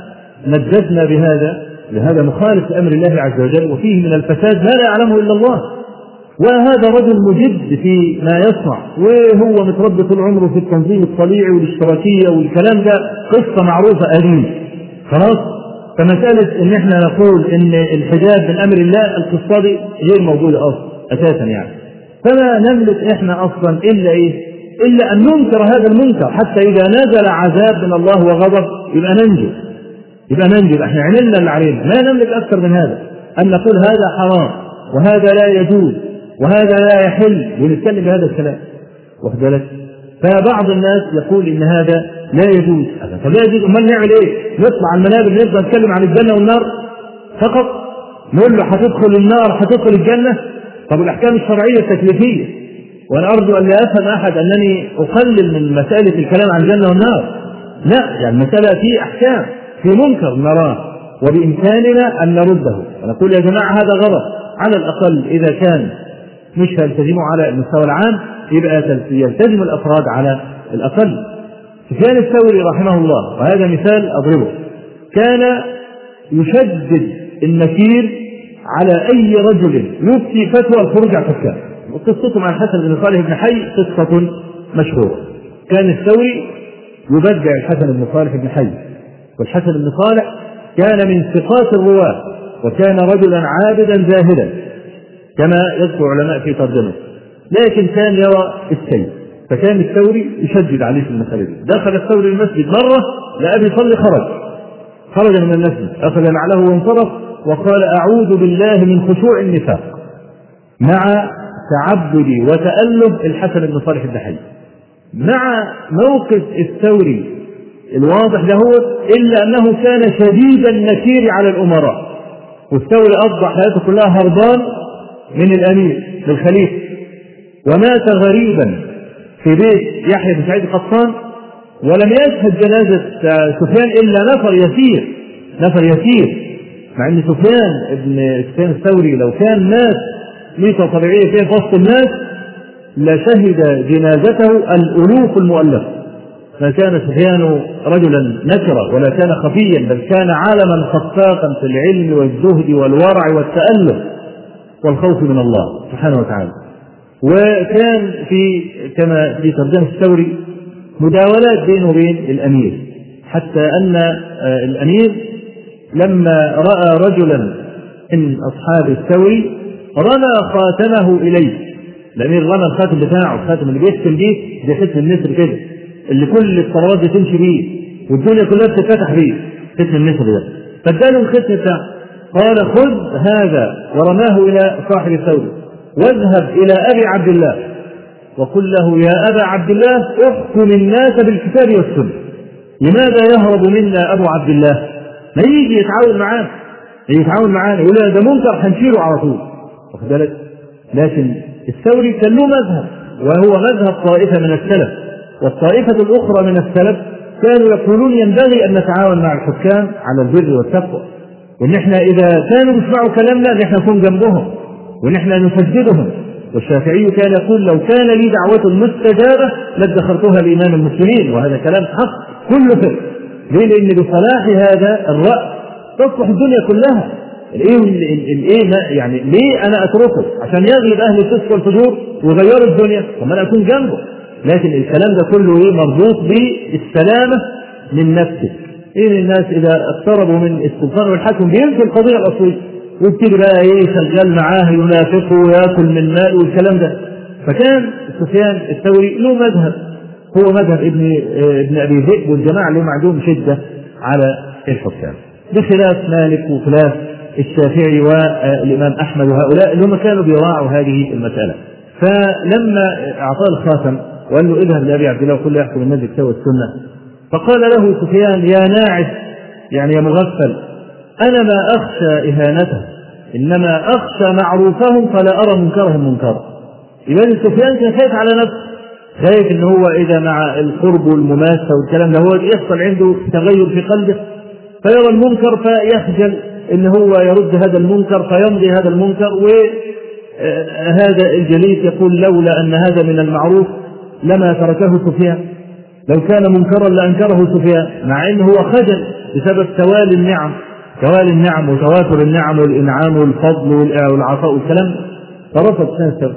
نجدنا بهذا لهذا مخالف لأمر الله عز وجل وفيه من الفساد ما لا يعلمه إلا الله، وهذا رجل مجد في ما يصنع وهو متربي طول عمره في التنظيم الطليعي والاشتراكية والكلام ده قصة معروفة قديمة خلاص. فمسألة إن إحنا نقول إن الحجاب من أمر الله القصة دي غير موجودة أصلا أساسا يعني. فما نملك إحنا أصلا إلا إيه؟ إلا أن ننكر هذا المنكر، حتى إذا نزل عذاب من الله وغضب يبقى ننجو، يبقى ننجو. إحنا عملنا اللي علينا، ما نملك أكثر من هذا، أن نقول هذا حرام وهذا لا يجوز وهذا لا يحل ونتكلم بهذا الكلام، واخد بالك؟ فبعض الناس يقول إن هذا لا يجوز. طب لا يجوز، أمال نعمل إيه؟ نطلع على المنابر نبدأ نتكلم عن الجنة والنار فقط؟ نقول له هتدخل النار هتدخل الجنة؟ طب الأحكام الشرعية التكليفية، وأنا أرجو أن لا يفهم أحد أنني أقلل من مسألة الكلام عن الجنة والنار، لا، يعني المسألة في أحكام في منكر نراه وبإمكاننا أن نرده ونقول يا جماعة هذا غلط. على الأقل إذا كان مش يلتزموا على المستوى العام يبقى يلتزم الأفراد على الأقل. سفيان الثوري رحمه الله، وهذا مثال أضربه، كان يشدد النكير على أي رجل يفتي فتوى الخروج على الحكام. وقصته مع الحسن بن صالح بن حي قصة مشهورة. كان الثوري يبدع الحسن بن صالح بن حي، والحسن بن صالح كان من ثقات الرواة وكان رجلا عابدا زاهدا كما يذكر علماء في ترجمته، لكن كان يرى السيء، فكان الثوري يشدد عليه في المسألة دي. دخل الثوري المسجد مرة لأبي يصلي خرج خرج من المسجد أخذ نعله وانصرف وقال أعوذ بالله من خشوع النفاق مع تعبدي وتألم الحسن بن صالح بن حي. مع موقف الثوري الواضح له إلا أنه كان شديد النكير على الأمراء، والثوري أصبح حياته كلها هربان من الأمير للخليفة، ومات غريبا في بيت يحيى بن سعيد القطان، ولم يشهد جنازة سفيان إلا نفر يسير نفر يسير مع أن سفيان ابن سفيان الثوري لو كان مات ميتة طبيعية في وسط الناس لشهد جنازته الألوف المؤلفة. فكان سفيان رجلا نكرا ولا كان خفيا، بل كان عالما خفاقا في العلم والزهد والورع والتألف والخوف من الله سبحانه وتعالى. وكان في كما في ترجمة الثوري مداولات بينه وبين الأمير، حتى أن الأمير لما رأى رجلا من أصحاب الثوري رمى خاتمه إليه. الأمير رمى الخاتم بتاعه، الخاتم اللي بيختم بيه زي ختم النسر كده اللي كل الصلوات دي تمشي بيه والدنيا كلها بتتفتح بيه، ختم النسر ده، فاداله الختم بتاعه قال خذ هذا، ورماه إلى صاحب الثوري، واذهب إلى أبي عبد الله وقل له يا أبا عبد الله احكم الناس بالكتاب والسنة. لماذا يهرب منا أبو عبد الله؟ ما يجي يتعاون معانا يتعاون معانا يقول ده منكر هنشيله على طول، واخد بالك؟ لكن الثوري كان له مذهب، وهو مذهب طائفة من السلف، والطائفة الأخرى من السلف كانوا يقولون ينبغي أن نتعاون مع الحكام على البر والتقوى، وإن احنا إذا كانوا يسمعوا كلامنا ان احنا نكون جنبهم وإن احنا نسددهم. والشافعي كان يقول لو كان لي دعوة مستجابة لادخرتها لإمام المسلمين، وهذا كلام حق كله فقه. ليه؟ لأن بصلاح هذا الرأي تصلح الدنيا كلها. الايه الايه يعني ليه انا اتركه عشان يغلب اهل الفسق والفجور ويغيروا الدنيا؟ طب انا اكون جنبه. لكن الكلام ده كله ايه؟ مربوط بالسلامه من نفسه. ايه الناس اذا اقتربوا من السلطان والحاكم بينسوا القضيه الاصليه ويبتدي بقى ايه شغال معاه ينافقه وياكل من مال والكلام ده. فكان سفيان الثوري له مذهب، هو مذهب ابن ابن ابي ذئب والجماعه اللي هم عندهم شده على الحكام، بخلاف مالك وخلاف الشافعي والإمام أحمد وهؤلاء اللي هم كانوا بيراعوا هذه المسألة. فلما أعطاه الخاتم وقال له اذهب لأبي عبد الله وقل له يحكم الناس بالكتاب والسنة، فقال له سفيان يا ناعس يعني يا مغفل، أنا ما أخشى إهانته إنما أخشى معروفهم فلا أرى منكرهم منكرا. إذن سفيان كان خايف على نفسه، خايف إن هو إذا مع القرب والمماسة والكلام ده هو يحصل عنده تغير في قلبه فيرى المنكر فيخجل ان هو يرد هذا المنكر فيمضي هذا المنكر. وهذا الجليس يقول لولا ان هذا من المعروف لما تركه سفيان، لو كان منكرا لانكره سفيان، مع انه هو خجل بسبب توالي النعم توالي النعم وتواتر النعم والانعام والفضل والعطاء والكلام، فرفض سفيان الثوري.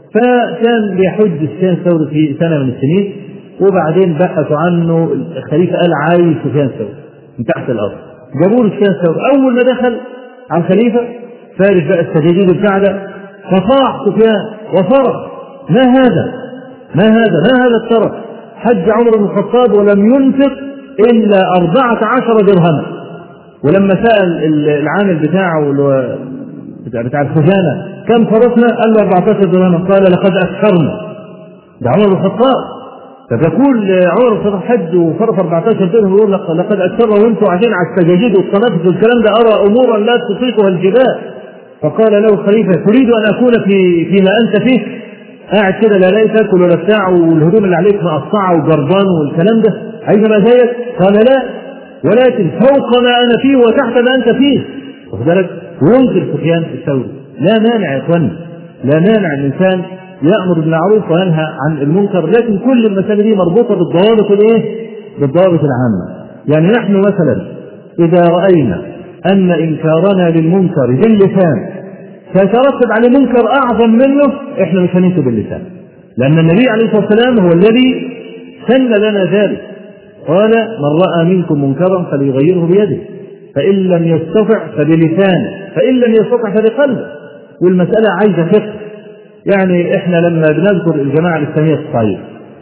فكان بيحج سفيان الثوري في سنه من السنين، وبعدين بحثوا عنه الخليفه قال عايز سفيان الثوري من تحت الارض، جابوا له سفيان الثوري. اول ما دخل على الخليفه فارس بقى السجاجيد بتاع ده، فصاح سفيان وصرخ ما هذا ما هذا ما هذا الترف؟ حج عمر بن الخطاب ولم ينفق الا أربعة عشر درهما، ولما سال العامل بتاعه بتاع, بتاع الخزانه كم صرفنا؟ قال له أربعة عشر درهما، قال لقد اكثرنا، ده عمر بن الخطاب. فبقول عمر بن الخطاب حج وصرف أربعة عشر درهم يقول لقد اكثرنا وانتم قاعدين على السجاجيد والقنافذ والكلام ده، ارى امورا لا تطيقها الجبال. فقال له الخليفه تريد ان اكون في فيما انت فيه؟ قاعد كده لا لا تاكل ولا بتاع والهدوم اللي عليك مقطعه وجربان والكلام ده، عايز ما زيك؟ قال لا، ولكن فوق ما انا فيه وتحت ما انت فيه. واخد بالك؟ وينكر سفيان الثوري. لا مانع يا اخوان، لا مانع الانسان يأمر بالمعروف وينهى عن المنكر، لكن كل المسائل دي مربوطه بالضوابط الايه؟ بالضوابط العامه. يعني نحن مثلا اذا راينا ان انكارنا للمنكر باللسان سيترتب على منكر اعظم منه، احنا مش هننكر باللسان، لان النبي عليه الصلاه والسلام هو الذي سن لنا ذلك. قال من راى منكم منكرا فليغيره بيده، فان لم يستطع فبلسانه، فان لم يستطع فبقلبه. والمساله عايزه فقه. يعني احنا لما بنذكر الجماعه الاسلاميه في الصعيد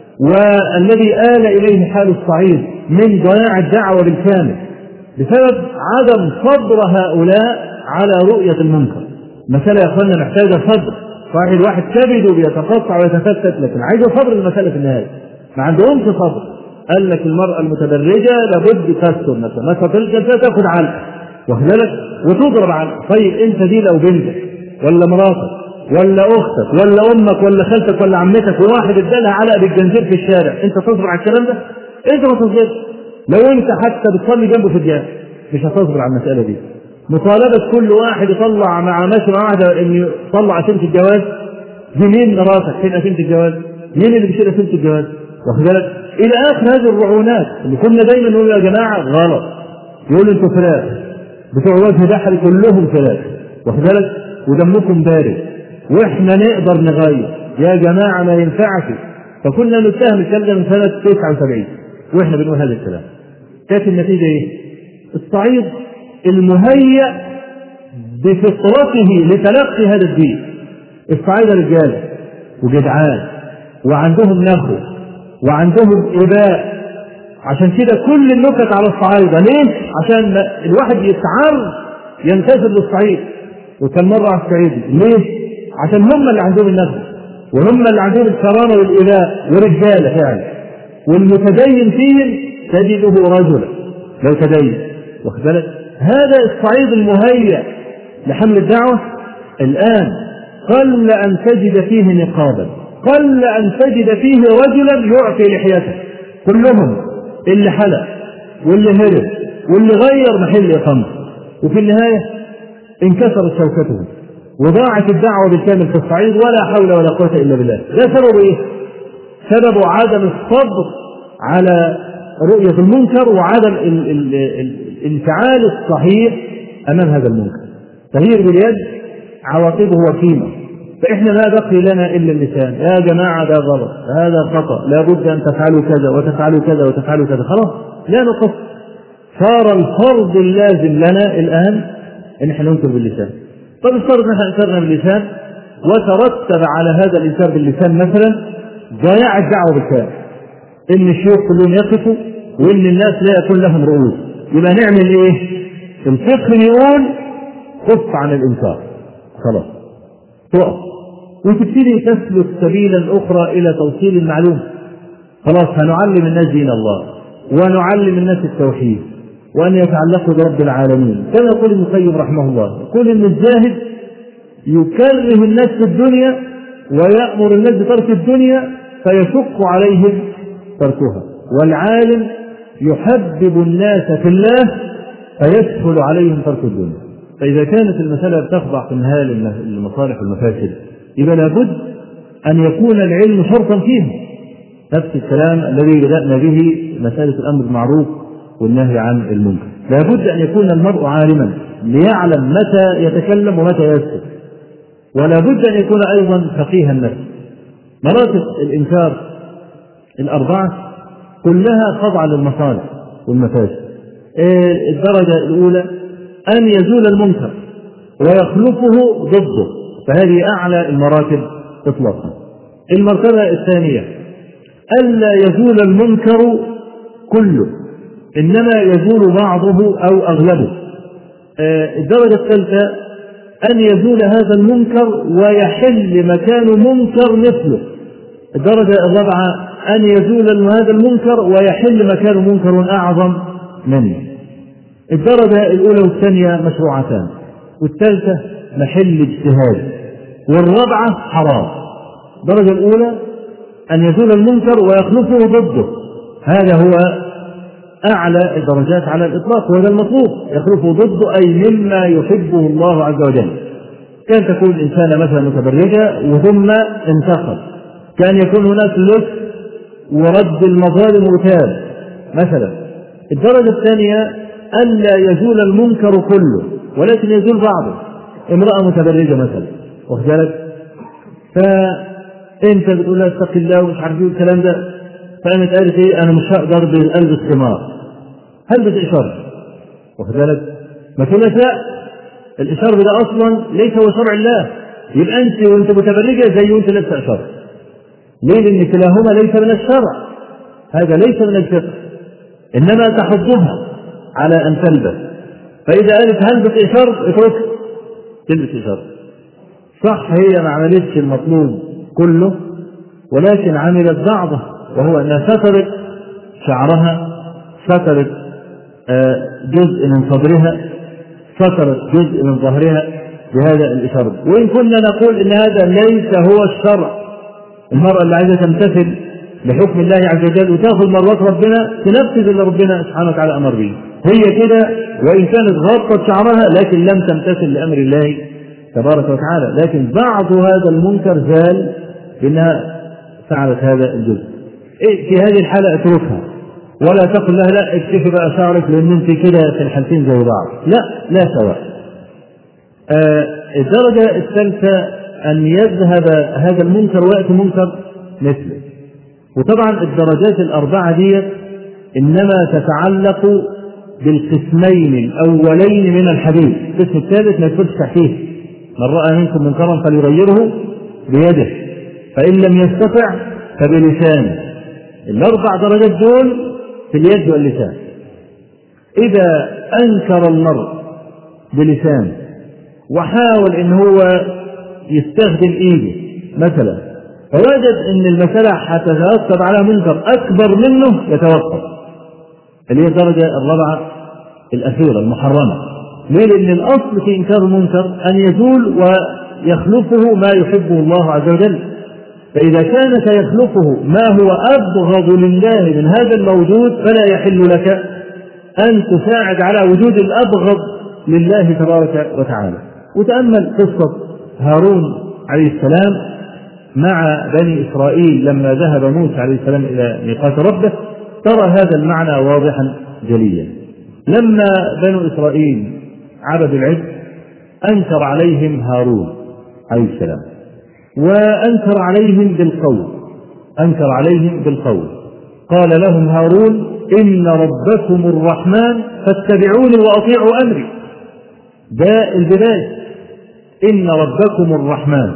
والذي آل اليه حال الصعيد من ضياع الدعوه بالكامل بسبب عدم صبر هؤلاء على رؤيه المنكر. مسألة يا اخوانا محتاجة صبر. صحيح الواحد كبده بيتقطع ويتفتت، لكن عايز صبر المسألة في النهاية. ما عندهمش صبر. قال لك المرأة المتبرجة لابد تستر نفسها، ما تسترش تاخد علقة واخد بالك وتضرب علقة. طيب انت دي لو بنتك ولا مراتك ولا اختك ولا امك ولا خالتك ولا عمتك وواحد ادالها علقة بالجنزير في الشارع، انت تصبر على الكلام ده؟ انت ما تصبرش. لو انت حتى بتصلي جنبه في الجامع مش هتصبر على المسألة دي. مطالبة كل واحد يطلع مع ماشي مع واحدة انه يطلع أسئلة الجواز، دي مين مراتك؟ فين أسئلة الجواز؟ مين اللي بيشيل أسئلة الجواز؟ واخد بالك؟ إلى آخر هذه الرعونات اللي كنا دايما نقول يا جماعة غلط، يقول انتوا فراخ بتوع وجه بحري كلهم فراخ واخد بالك ودمكم بارد واحنا نقدر نغير يا جماعة ما ينفعش. فكنا نتهم الكلام ده من سنة تسعة وسبعين واحنا بنقول هذا الكلام. كانت النتيجة ايه؟ الصعيد المهيأ بفطرته لتلقي هذا الدين. الصعايدة رجال وجدعان وعندهم نخوة وعندهم إباء، عشان كده كل النكت على الصعايدة. ليه؟ عشان الواحد يتعر ينتسب للصعيد. وكان مرة على الصعيد ليه؟ عشان هم اللي عندهم النخوة وهم اللي عندهم الكرامة والإباء ورجالة فعلا، والمتدين فيهم تجده رجلا لو تدين، واخد بالك؟ هذا الصعيد المهيأ لحمل الدعوة الآن قل أن تجد فيه نقابا، قل أن تجد فيه رجلا يعطي لحيته، كلهم اللي حلق واللي هرب واللي غير محل إقامته، وفي النهاية انكسرت شوكتهم وضاعت الدعوة بالكامل في الصعيد ولا حول ولا قوة إلا بالله. ده سبب إيه؟ سبب عدم الصبر على رؤية المنكر وعدم الانفعال الصحيح أمام هذا المنكر. تغيير باليد عواقبه وخيمة، فإحنا ما بقي لنا إلا اللسان، يا جماعة ده غلط، هذا خطأ، لابد أن تفعلوا كذا وتفعلوا كذا وتفعلوا كذا، خلاص لا نقص. صار الفرض اللازم لنا الآن إن احنا ننكر باللسان. طب افترض ان احنا انكرنا باللسان وترتب على هذا الانكار باللسان مثلا ضياع الدعوة بالكامل، إن الشيوخ كلهم يقفوا وإن الناس لا يكون لهم رؤوس، يبقى نعمل إيه؟ الفقه يقول كف عن الإنكار، خلاص تقف وتبتدي تسلك سبيلا أخرى إلى توصيل المعلومة. خلاص هنعلم الناس دين الله ونعلم الناس التوحيد وأن يتعلقوا برب العالمين، كما يقول ابن القيم رحمه الله، يقول إن الزاهد يكره الناس في الدنيا ويأمر الناس بترك الدنيا فيشق عليهم تركها، والعالم يحبب الناس في الله فيسهل عليهم ترك الدنيا. فإذا كانت المسألة بتخضع في النهاية للمصالح والمفاسد يبقى لابد أن يكون العلم شرطا فيه. نفس الكلام الذي بدأنا به مسألة الأمر بالمعروف والنهي عن المنكر، لابد أن يكون المرء عالما ليعلم متى يتكلم ومتى يسكت، ولا بد أن يكون أيضا فقيها النفس. مراتب الإنكار الأربعة كلها خاضعة للمصالح والمفاسد. الدرجة الأولى أن يزول المنكر ويخلفه ضده، فهذه أعلى المراتب إطلاقا. المرتبة الثانية ألا يزول المنكر كله، إنما يزول بعضه أو أغلبه. الدرجة الثالثة أن يزول هذا المنكر ويحل مكان منكر مثله. الدرجة الرابعة أن يزول هذا المنكر ويحل مكان منكر أعظم منه. الدرجة الأولى والثانية مشروعتان، والثالثة محل اجتهاد، والرابعة حرام. الدرجة الأولى أن يزول المنكر ويخلفه ضده، هذا هو أعلى الدرجات على الإطلاق وهذا المطلوب، يخلفه ضده أي مما يحبه الله عز وجل. كان تكون الإنسان مثلا متبرجة وثم انتقل، كان يكون هناك لص ورد المظالم وتاب مثلا. الدرجة الثانية ألا يزول المنكر كله ولكن يزول بعضه، امرأة متبرجة مثلا واخد بالك، فأنت بتقول لها اتق الله ومش عارف ايه الكلام ده، فقامت قالت ايه أنا مش هقدر ألبس خمار، هلبس إشارة واخد بالك، ما تقولش لا الإشارة ده أصلا ليس هو شرع الله، يبقى أنت وأنت متبرجة زي وأنت لابسة إشارة. ليه؟ لأن كلاهما ليس من الشرع، هذا ليس من الفقه، إنما تحضها على أن تلبس. فإذا قالت هلبس إشارة اترك تلبس إشارة. صح هي ما عملتش المطلوب كله ولكن عملت بعضه، وهو أنها سترت شعرها، سترت جزء من صدرها، سترت جزء من ظهرها بهذا الإشارة. وإن كنا نقول إن هذا ليس هو الشرع، المرأة اللي عايزة تمتثل لحكم الله عز وجل وتأخذ مرات ربنا تنفذ اللي ربنا سبحانه وتعالى أمر به، هي كده وإن كانت غطت شعرها لكن لم تمتثل لأمر الله تبارك وتعالى. لكن بعض هذا المنكر زال بأنها فعلت هذا الجزء. إيه في هذه الحالة اتركها ولا تقل لها لا اكتفي بقى شعرك لأن انت كده في الحالتين زي بعض، لا لا سواء. آه الدرجة الثالثة أن يذهب هذا المنكر ويأتي منكر مثله. وطبعا الدرجات الأربعة دي إنما تتعلق بالقسمين الأولين من الحديث، القسم الثالث ما يدخلش تحتيه، من رأى منكم منكرا فليغيره بيده فإن لم يستطع فبلسانه. الأربع درجات دول في اليد واللسان. إذا أنكر المرء بلسانه وحاول إن هو يستخدم إيده مثلا فوجد إن المسألة حتترتب على منكر أكبر منه يتوقف، اللي هي الدرجة الرابعة الأخيرة المحرمة. ليه؟ لأن الأصل في إنكار المنكر أن يزول ويخلفه ما يحبه الله عز وجل. فإذا كان سيخلفه ما هو أبغض لله من هذا الموجود فلا يحل لك أن تساعد على وجود الأبغض لله تبارك وتعالى. وتأمل قصة هارون عليه السلام مع بني إسرائيل لما ذهب موسى عليه السلام إلى ميقات ربه، ترى هذا المعنى واضحا جليا. لما بنو إسرائيل عبدوا العجل أنكر عليهم هارون عليه السلام، وأنكر عليهم بالقول أنكر عليهم بالقول قال لهم هارون إن ربكم الرحمن فاتبعوني وأطيعوا أمري. ده البداية، إن ربكم الرحمن،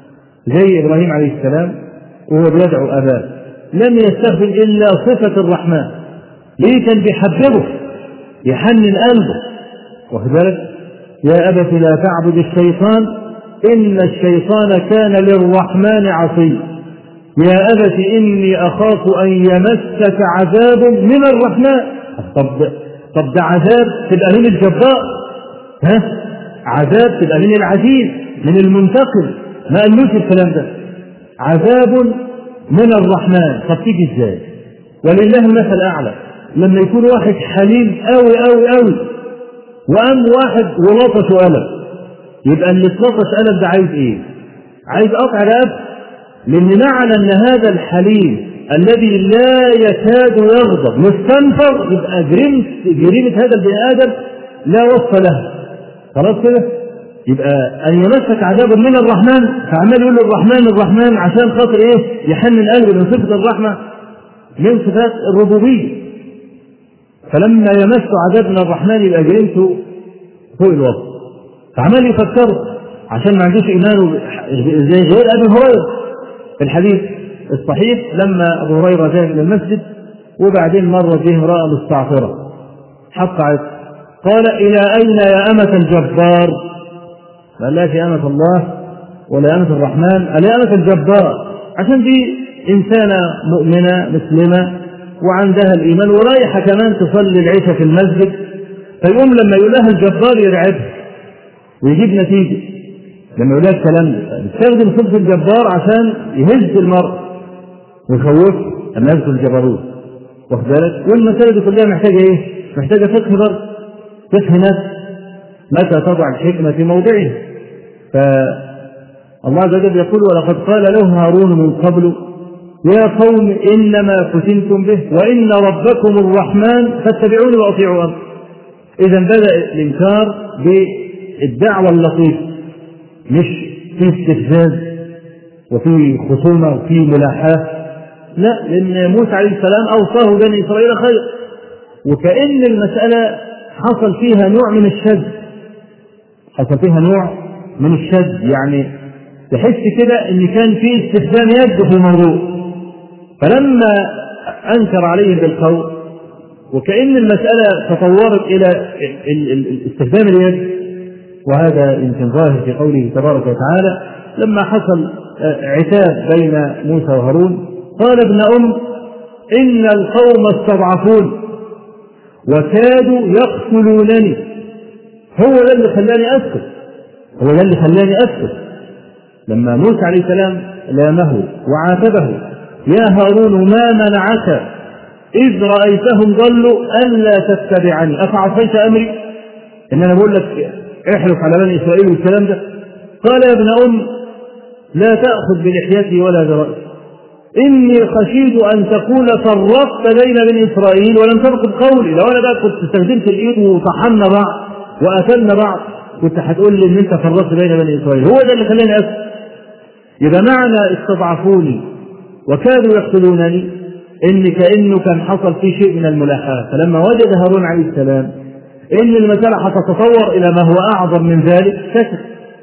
زي إبراهيم عليه السلام وهو بيدعو أباه لم يستخدم إلا صفة الرحمن. ليه؟ كان بيحببه يحنن قلبه، واخد بالك؟ يا أبت لا تعبد الشيطان إن الشيطان كان للرحمن عصيا. يا أبت إني أخاف أن يمسك عذاب من الرحمن. طب طب ده عذاب تبقى من الجبار، ها؟ عذاب تبقى من العزيز من المنتقم، ما قالوش الكلام ده. عذاب من الرحمن، طب تيجي ازاي؟ ولله المثل الأعلى. لما يكون واحد حليم قوي قوي قوي وقام واحد ولطشه قلم، يبقى اللي اتلطش قلم ده عايز ايه؟ عايز قطع رقبته. لأن معنى أن هذا الحليم الذي لا يكاد يغضب مستنفر يبقى جريمة جريمة هذا البني آدم لا وصف له. خلاص كده؟ يبقى أن يمسك عذاب من الرحمن، فعمال يقول له الرحمن الرحمن عشان خاطر إيه؟ يحنن قلبه من صفة الرحمة من صفات الربوبية. فلما يمس عذاب من الرحمن يبقى جريمته فوق الوصف. فعمال يفكره عشان ما عندوش إيمانه زي غير أبي هريرة في الحديث الصحيح لما أبو هريرة ذهب إلى المسجد وبعدين مرت به امرأة مستعطرة حقعت، قال إلى أين يا أمة الجبار؟ قال لا يا أمة الله ولا أمة الرحمن، قال يا أمة الجبار، عشان دي إنسانة مؤمنة مسلمة وعندها الإيمان ورايحة كمان تصلي العشاء في المسجد، فيقوم لما يقول لها الجبار يرعبها ويجيب نتيجة. لما يقول لها الكلام ده يستخدم صفة الجبار عشان يهز المرء ويخوفه أن يذكر الجبروت، واخد بالك؟ والمسألة دي كلها محتاجة إيه؟ محتاجة فقه برضه، فقه نفس، متى تضع الحكمة في موضعها. فالله عز وجل يقول ولقد قال له هارون من قبل يا قوم إنما فتنتم به وإن ربكم الرحمن فاتبعوني وأطيعوا أمري. إذا بدأ الإنكار بالدعوة اللطيفة، مش في استفزاز وفي خصومة وفي ملاحاة، لا، لأن موسى عليه السلام أوصاه بني إسرائيل خير، وكأن المسألة حصل فيها نوع من الشد، حصل فيها نوع من الشد، يعني تحس كده إن كان في استخدام يد في الموضوع. فلما أنكر عليه بالقول وكأن المسألة تطورت إلى استخدام اليد، وهذا يمكن ظاهر في قوله تبارك وتعالى لما حصل عتاب بين موسى وهارون قال ابن أم إن القوم استضعفون وكادوا يقتلونني. هو ده اللي خلاني أسكت، هو ده اللي خلاني أسكت لما موسى عليه السلام لامه وعاتبه يا هارون ما منعك إذ رأيتهم ضلوا ألا تتبعني أفعصيت أمري؟ إن أنا بقول لك احلف على بني إسرائيل والكلام ده. قال يا ابن أم لا تأخذ بلحيتي ولا برأسي إني خشيت أن تكون فرقت بين بني إسرائيل ولم ترقب قولي. لو أنا بقى كنت استخدمت الإيد وطحنا بعض وقتلنا بعض كنت هتقول لي إن أنت فرقت بين بني إسرائيل. هو ده اللي خلاني أسكت. إذا معنى استضعفوني وكادوا يقتلونني إن كأنه كان حصل في شيء من الملاحاة. فلما وجد هارون عليه السلام إن المسألة هتتطور إلى ما هو أعظم من ذلك سكت.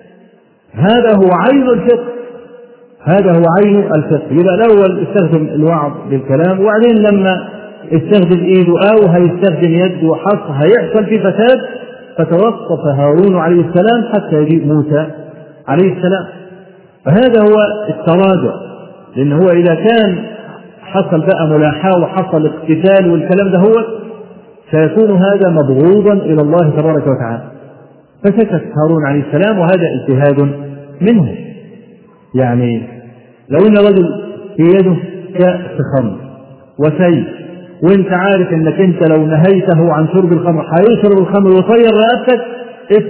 هذا هو عين الفقه، هذا هو عين الفقه. يبقى الأول استخدم الوعظ بالكلام، وبعدين لما استخدم إيده أو هيستخدم يده وحص هيحصل في فساد، فتوقف هارون عليه السلام حتى يجيء موسى عليه السلام. فهذا هو التراجع، لأن هو إذا كان حصل بقى ملاحاة وحصل اقتتال والكلام ده هو سيكون هذا مبغوضا إلى الله تبارك وتعالى. فسكت هارون عليه السلام، وهذا اجتهاد منه. يعني لو ان رجل في يده كأس خمر وسيف، وانت عارف انك انت لو نهيته عن شرب الخمر هيشرب الخمر ويطير رقبتك، إيه؟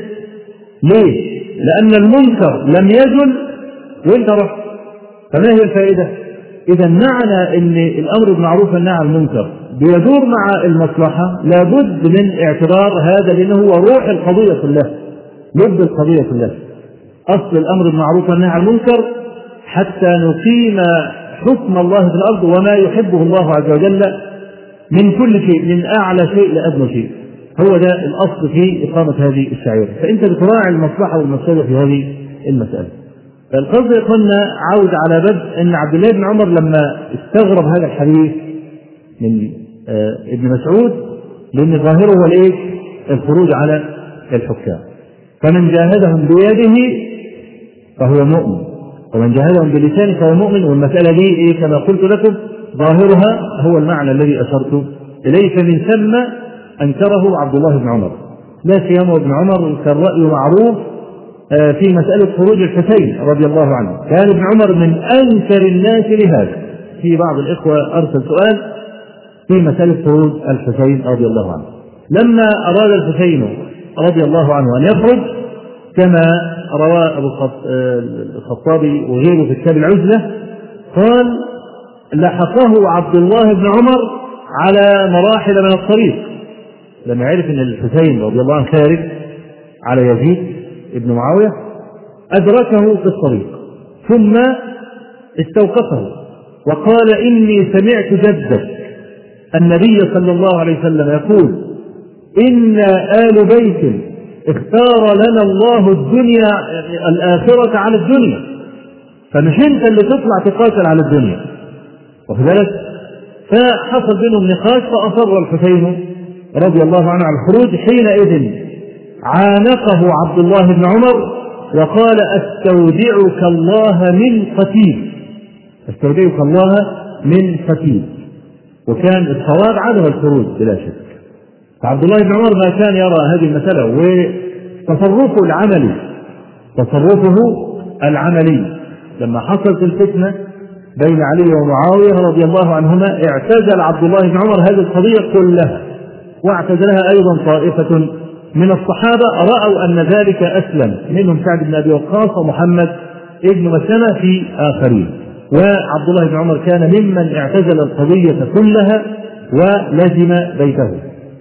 ليه؟ لأن المنكر لم يزل وانت رحت. فما هي الفائدة؟ إذا معنى ان الأمر بالمعروف والنهي عن المنكر بيدور مع المصلحة، لابد من اعتبار هذا، لأنه هو روح القضية كلها، لب القضية كلها. أصل الأمر بالمعروف والنهي عن المنكر حتى نقيم حكم الله في الأرض وما يحبه الله عز وجل من كل شيء، من أعلى شيء لأدنى شيء. هو ده الأصل في إقامة هذه الشعيرة. فأنت بتراعي المصلحة والمفسدة في هذه المسألة. فالقصد قلنا عود على بدء أن عبد الله بن عمر لما استغرب هذا الحديث من آه ابن مسعود، لأن ظاهره هو الإيه؟ الخروج على الحكام. فمن جاهدهم بيده فهو مؤمن، ومن جاهدهم بلسانه فهو مؤمن. والمسألة دي إيه؟ كما قلت لكم ظاهرها هو المعنى الذي أشرت إليه. فمن ثم أنكره عبد الله بن عمر، لا سيما ابن عمر كان رأيه معروف في مسألة خروج الحسين رضي الله عنه. كان ابن عمر من أنكر الناس لهذا. في بعض الإخوة أرسل سؤال في مسألة خروج الحسين رضي الله عنه. لما أراد الحسين رضي الله عنه أن يخرج، كما روى أبو الخطابي وغيره في كتاب العزلة، قال لحقه عبد الله بن عمر على مراحل من الطريق. لما عرف أن الحسين رضي الله عنه خارج على يزيد ابن معاوية أدركه في الطريق، ثم استوقفه وقال إني سمعت جدك النبي صلى الله عليه وسلم يقول إن آل بيت اختار لنا الله الدنيا الآخرة على الدنيا، فمش انت اللي تطلع تقاتل على الدنيا. وفي ذلك فحصل بينهم نقاش، فأصر الحسين رضي الله عنه على الخروج. حينئذ عانقه عبد الله بن عمر وقال استودعك الله من قتيل، استودعك الله من قتيل. وكان الصواب عدم الخروج بلا شك. فعبد الله بن عمر ما كان يرى هذه المسألة، وتصرفه العملي تصرفه العملي لما حصلت الفتنة بين علي ومعاوية رضي الله عنهما، اعتزل عبد الله بن عمر هذه القضية كلها، واعتزلها أيضا طائفة من الصحابة رأوا أن ذلك أسلم، منهم سعد بن أبي وقاص ومحمد ابن مسلمة في آخرين. وعبد الله بن عمر كان ممن اعتزل القضية كلها ولزم بيته.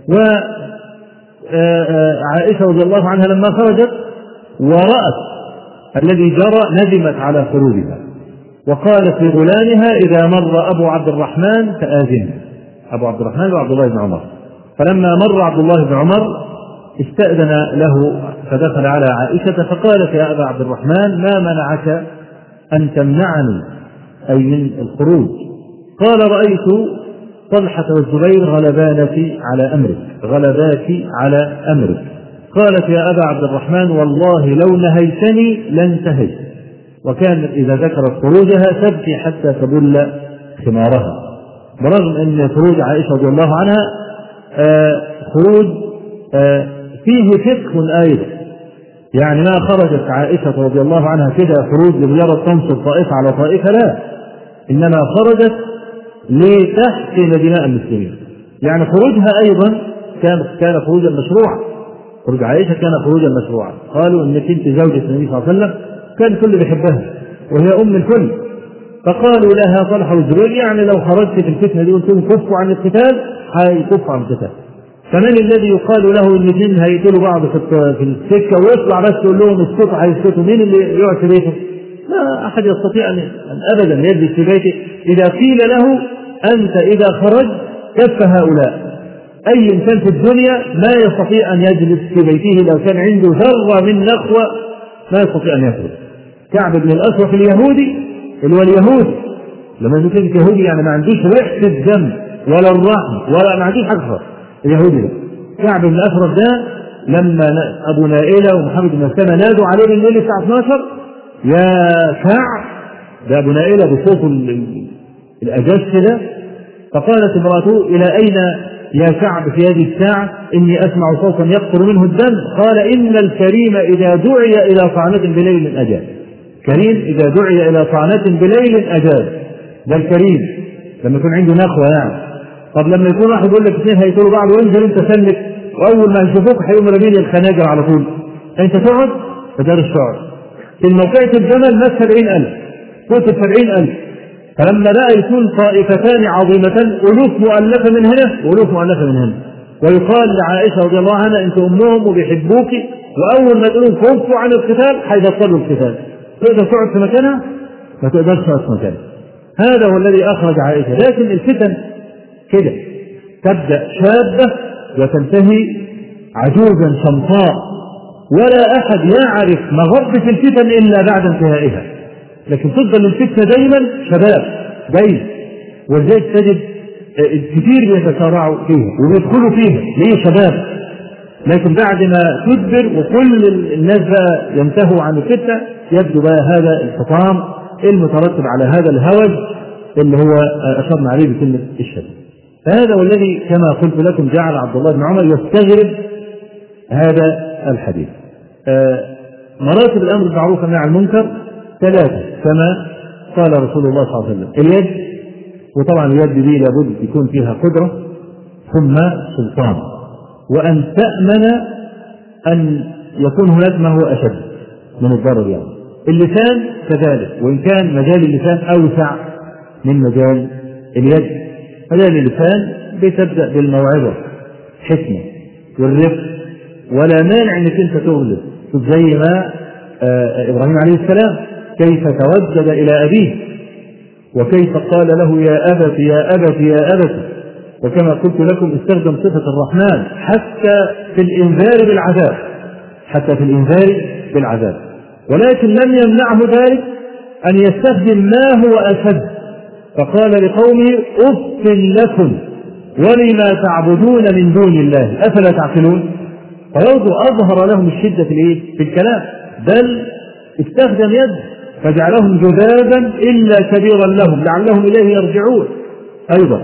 وعائشة رضي الله عنها لما خرجت ورأت الذي جرى ندمت على خروجها، وقالت لغلامها إذا مر أبو عبد الرحمن فآذنه، أبو عبد الرحمن وعبد الله بن عمر. فلما مر عبد الله بن عمر استأذن له فدخل على عائشة فقالت يا أبا عبد الرحمن ما منعك أن تمنعني أي من الخروج؟ قال رأيت طلحة والزبير غلبانك على أمرك، غلباك على أمرك. قالت يا أبا عبد الرحمن والله لو نهيتني لانتهيت. وكان إذا ذكرت خروجها تبكي حتى تبل خمارها، برغم أن خروج عائشة رضي الله عنها آه خروج آه فيه فقه أيضا. يعني ما خرجت عائشة رضي الله عنها كده خروج لمجرد تنصر طائفة على طائفة، لا، إنما خرجت لتحسن دماء المسلمين. يعني خروجها أيضا كان كان خروجا مشروعا. خروج عائشة كان خروجا مشروعا. قالوا إنك أنت زوجة النبي صلى الله عليه وسلم، كان الكل بيحبها وهي أم الكل. فقالوا لها طلحة والزبير يعني لو خرجت في الفتنة دي وانتم كفوا عن القتال هيكفوا عن القتال. فمن الذي يقال له ان الاثنين هيقتلوا بعض في السكه ويطلع بس يقول لهم اسكتوا هيسكتوا؟ مين اللي يقعد في بيته؟ لا احد يستطيع ان ابدا يجلس في بيته. اذا قيل له انت اذا خرج كف هؤلاء، اي انسان في الدنيا ما يستطيع ان يجلس في بيته لو كان عنده ذره من نخوه ما يستطيع ان يخرج. كعب بن الاسود اليهودي اللي هو اليهودي لما يقول يهودي يعني ما عندوش ريحه الدم ولا الرحم ولا ما عندوش حاجه. اليهودي ده كعب بن الأسود ده لما أبو نائلة ومحمد بن مسلمة نادوا عليه بالليل الساعة اثني عشر يا كعب، ده أبو نائلة بصوت الأجاز كده، فقالت امرأته إلى أين يا شعب في هذه الساعة إني أسمع صوتا يقطر منه الدم، قال إن الكريم إذا دعي إلى طعنة بليل أجاب. كريم إذا دعي إلى طعنة بليل أجاب، ده الكريم لما يكون عنده نخوة يعني. طب لما يكون واحد يقول لك اثنين هيقولوا بعض وانزل انت سلك، واول ما يشوفوك هيقوموا رامين الخناجر على طول، انت تقعد فدار الشعر. في موقعة الجمل مات سبعين ألف، قتل سبعين ألف. فلما بقى يكون طائفتان عظيمتان ألوف مؤلفة من هنا وألوف مؤلفة من هنا، ويقال لعائشة رضي الله عنها انت امهم وبيحبوك، واول ما تقولوا كفوا عن القتال هيبطلوا القتال. تقدر تقعد في مكانها؟ ما تقدرش تقعد في مكانها. هذا هو الذي أخرج عائشة. لكن الفتن كده تبدأ شابة وتنتهي عجوزا شمطاء، ولا أحد يعرف مغبة الفتن إلا بعد انتهائها، لكن تفضل الفتنة دائما شباب دايما، ولذلك تجد الكثير بيتسارعوا فيها وبيدخلوا فيها ليه شباب، لكن بعد ما تدبر وكل الناس بقى ينتهوا عن الفتنة يبدو بقى هذا الحطام المترتب على هذا الهوج اللي هو أشرنا عليه بكلمة الشباب. فهذا والذي كما قلت لكم جعل عبد الله بن عمر يستغرب هذا الحديث. مراتب الأمر بالمعروف والنهي عن المنكر ثلاثة كما قال رسول الله صلى الله عليه وسلم: اليد، وطبعا اليد دي لابد يكون فيها قدرة، ثم سلطان، وأن تأمن أن يكون هناك ما هو أشد من الضرر يعني. اللسان كذلك، وإن كان مجال اللسان أوسع من مجال اليد. مجال اللسان بتبدأ بالموعظة حكمة والرفق، ولا مانع أنك أنت تغلب، زي ما إبراهيم عليه السلام كيف توجد إلى أبيه وكيف قال له يا أبت يا أبت يا أبت، وكما قلت لكم استخدم صفة الرحمن حتى في الإنذار بالعذاب، حتى في الإنذار بالعذاب. ولكن لم يمنعه ذلك أن يستخدم ما هو أشد، فقال لقومه: أف لكم ولما تعبدون من دون الله أفلا تعقلون. فيوضع أظهر لهم الشدة في الكلام، بل استخدم يد فجعلهم جذابا إلا كبيرا لهم لعلهم إليه يرجعون. أيضا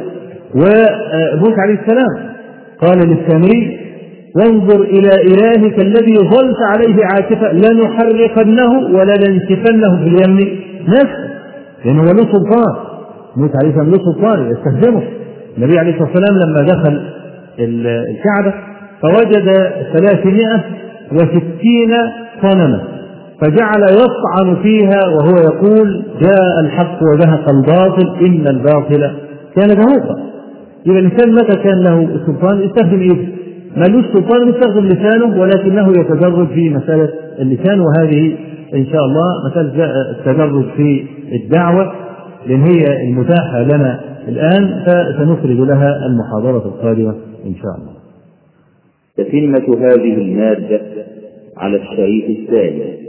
وموسى عليه السلام قال للسامري: وانظر إلى إلهك الذي ظلت عليه عاكفا لنحرقنه ولننسفنه في اليم نفسه، لأنه له سلطان. موسى عليه السلام له سلطان يستخدمه. النبي عليه الصلاة والسلام لما دخل الكعبة فوجد ثلاثمائة وستين صنما، فجعل يطعن فيها وهو يقول: جاء الحق وزهق الباطل إن الباطل كان زهوقا. يبقى الإنسان متى كان له السلطان يستخدم إيه؟ ما له السلطان يستخدم لسانه، ولكنه يتدرج في مسألة اللسان، وهذه إن شاء الله مسألة التدرج في الدعوة لأن هي المتاحة لنا الآن، فسنخرج لها المحاضرة القادمة إن شاء الله. تتمة هذه المادة على الشريط الثاني.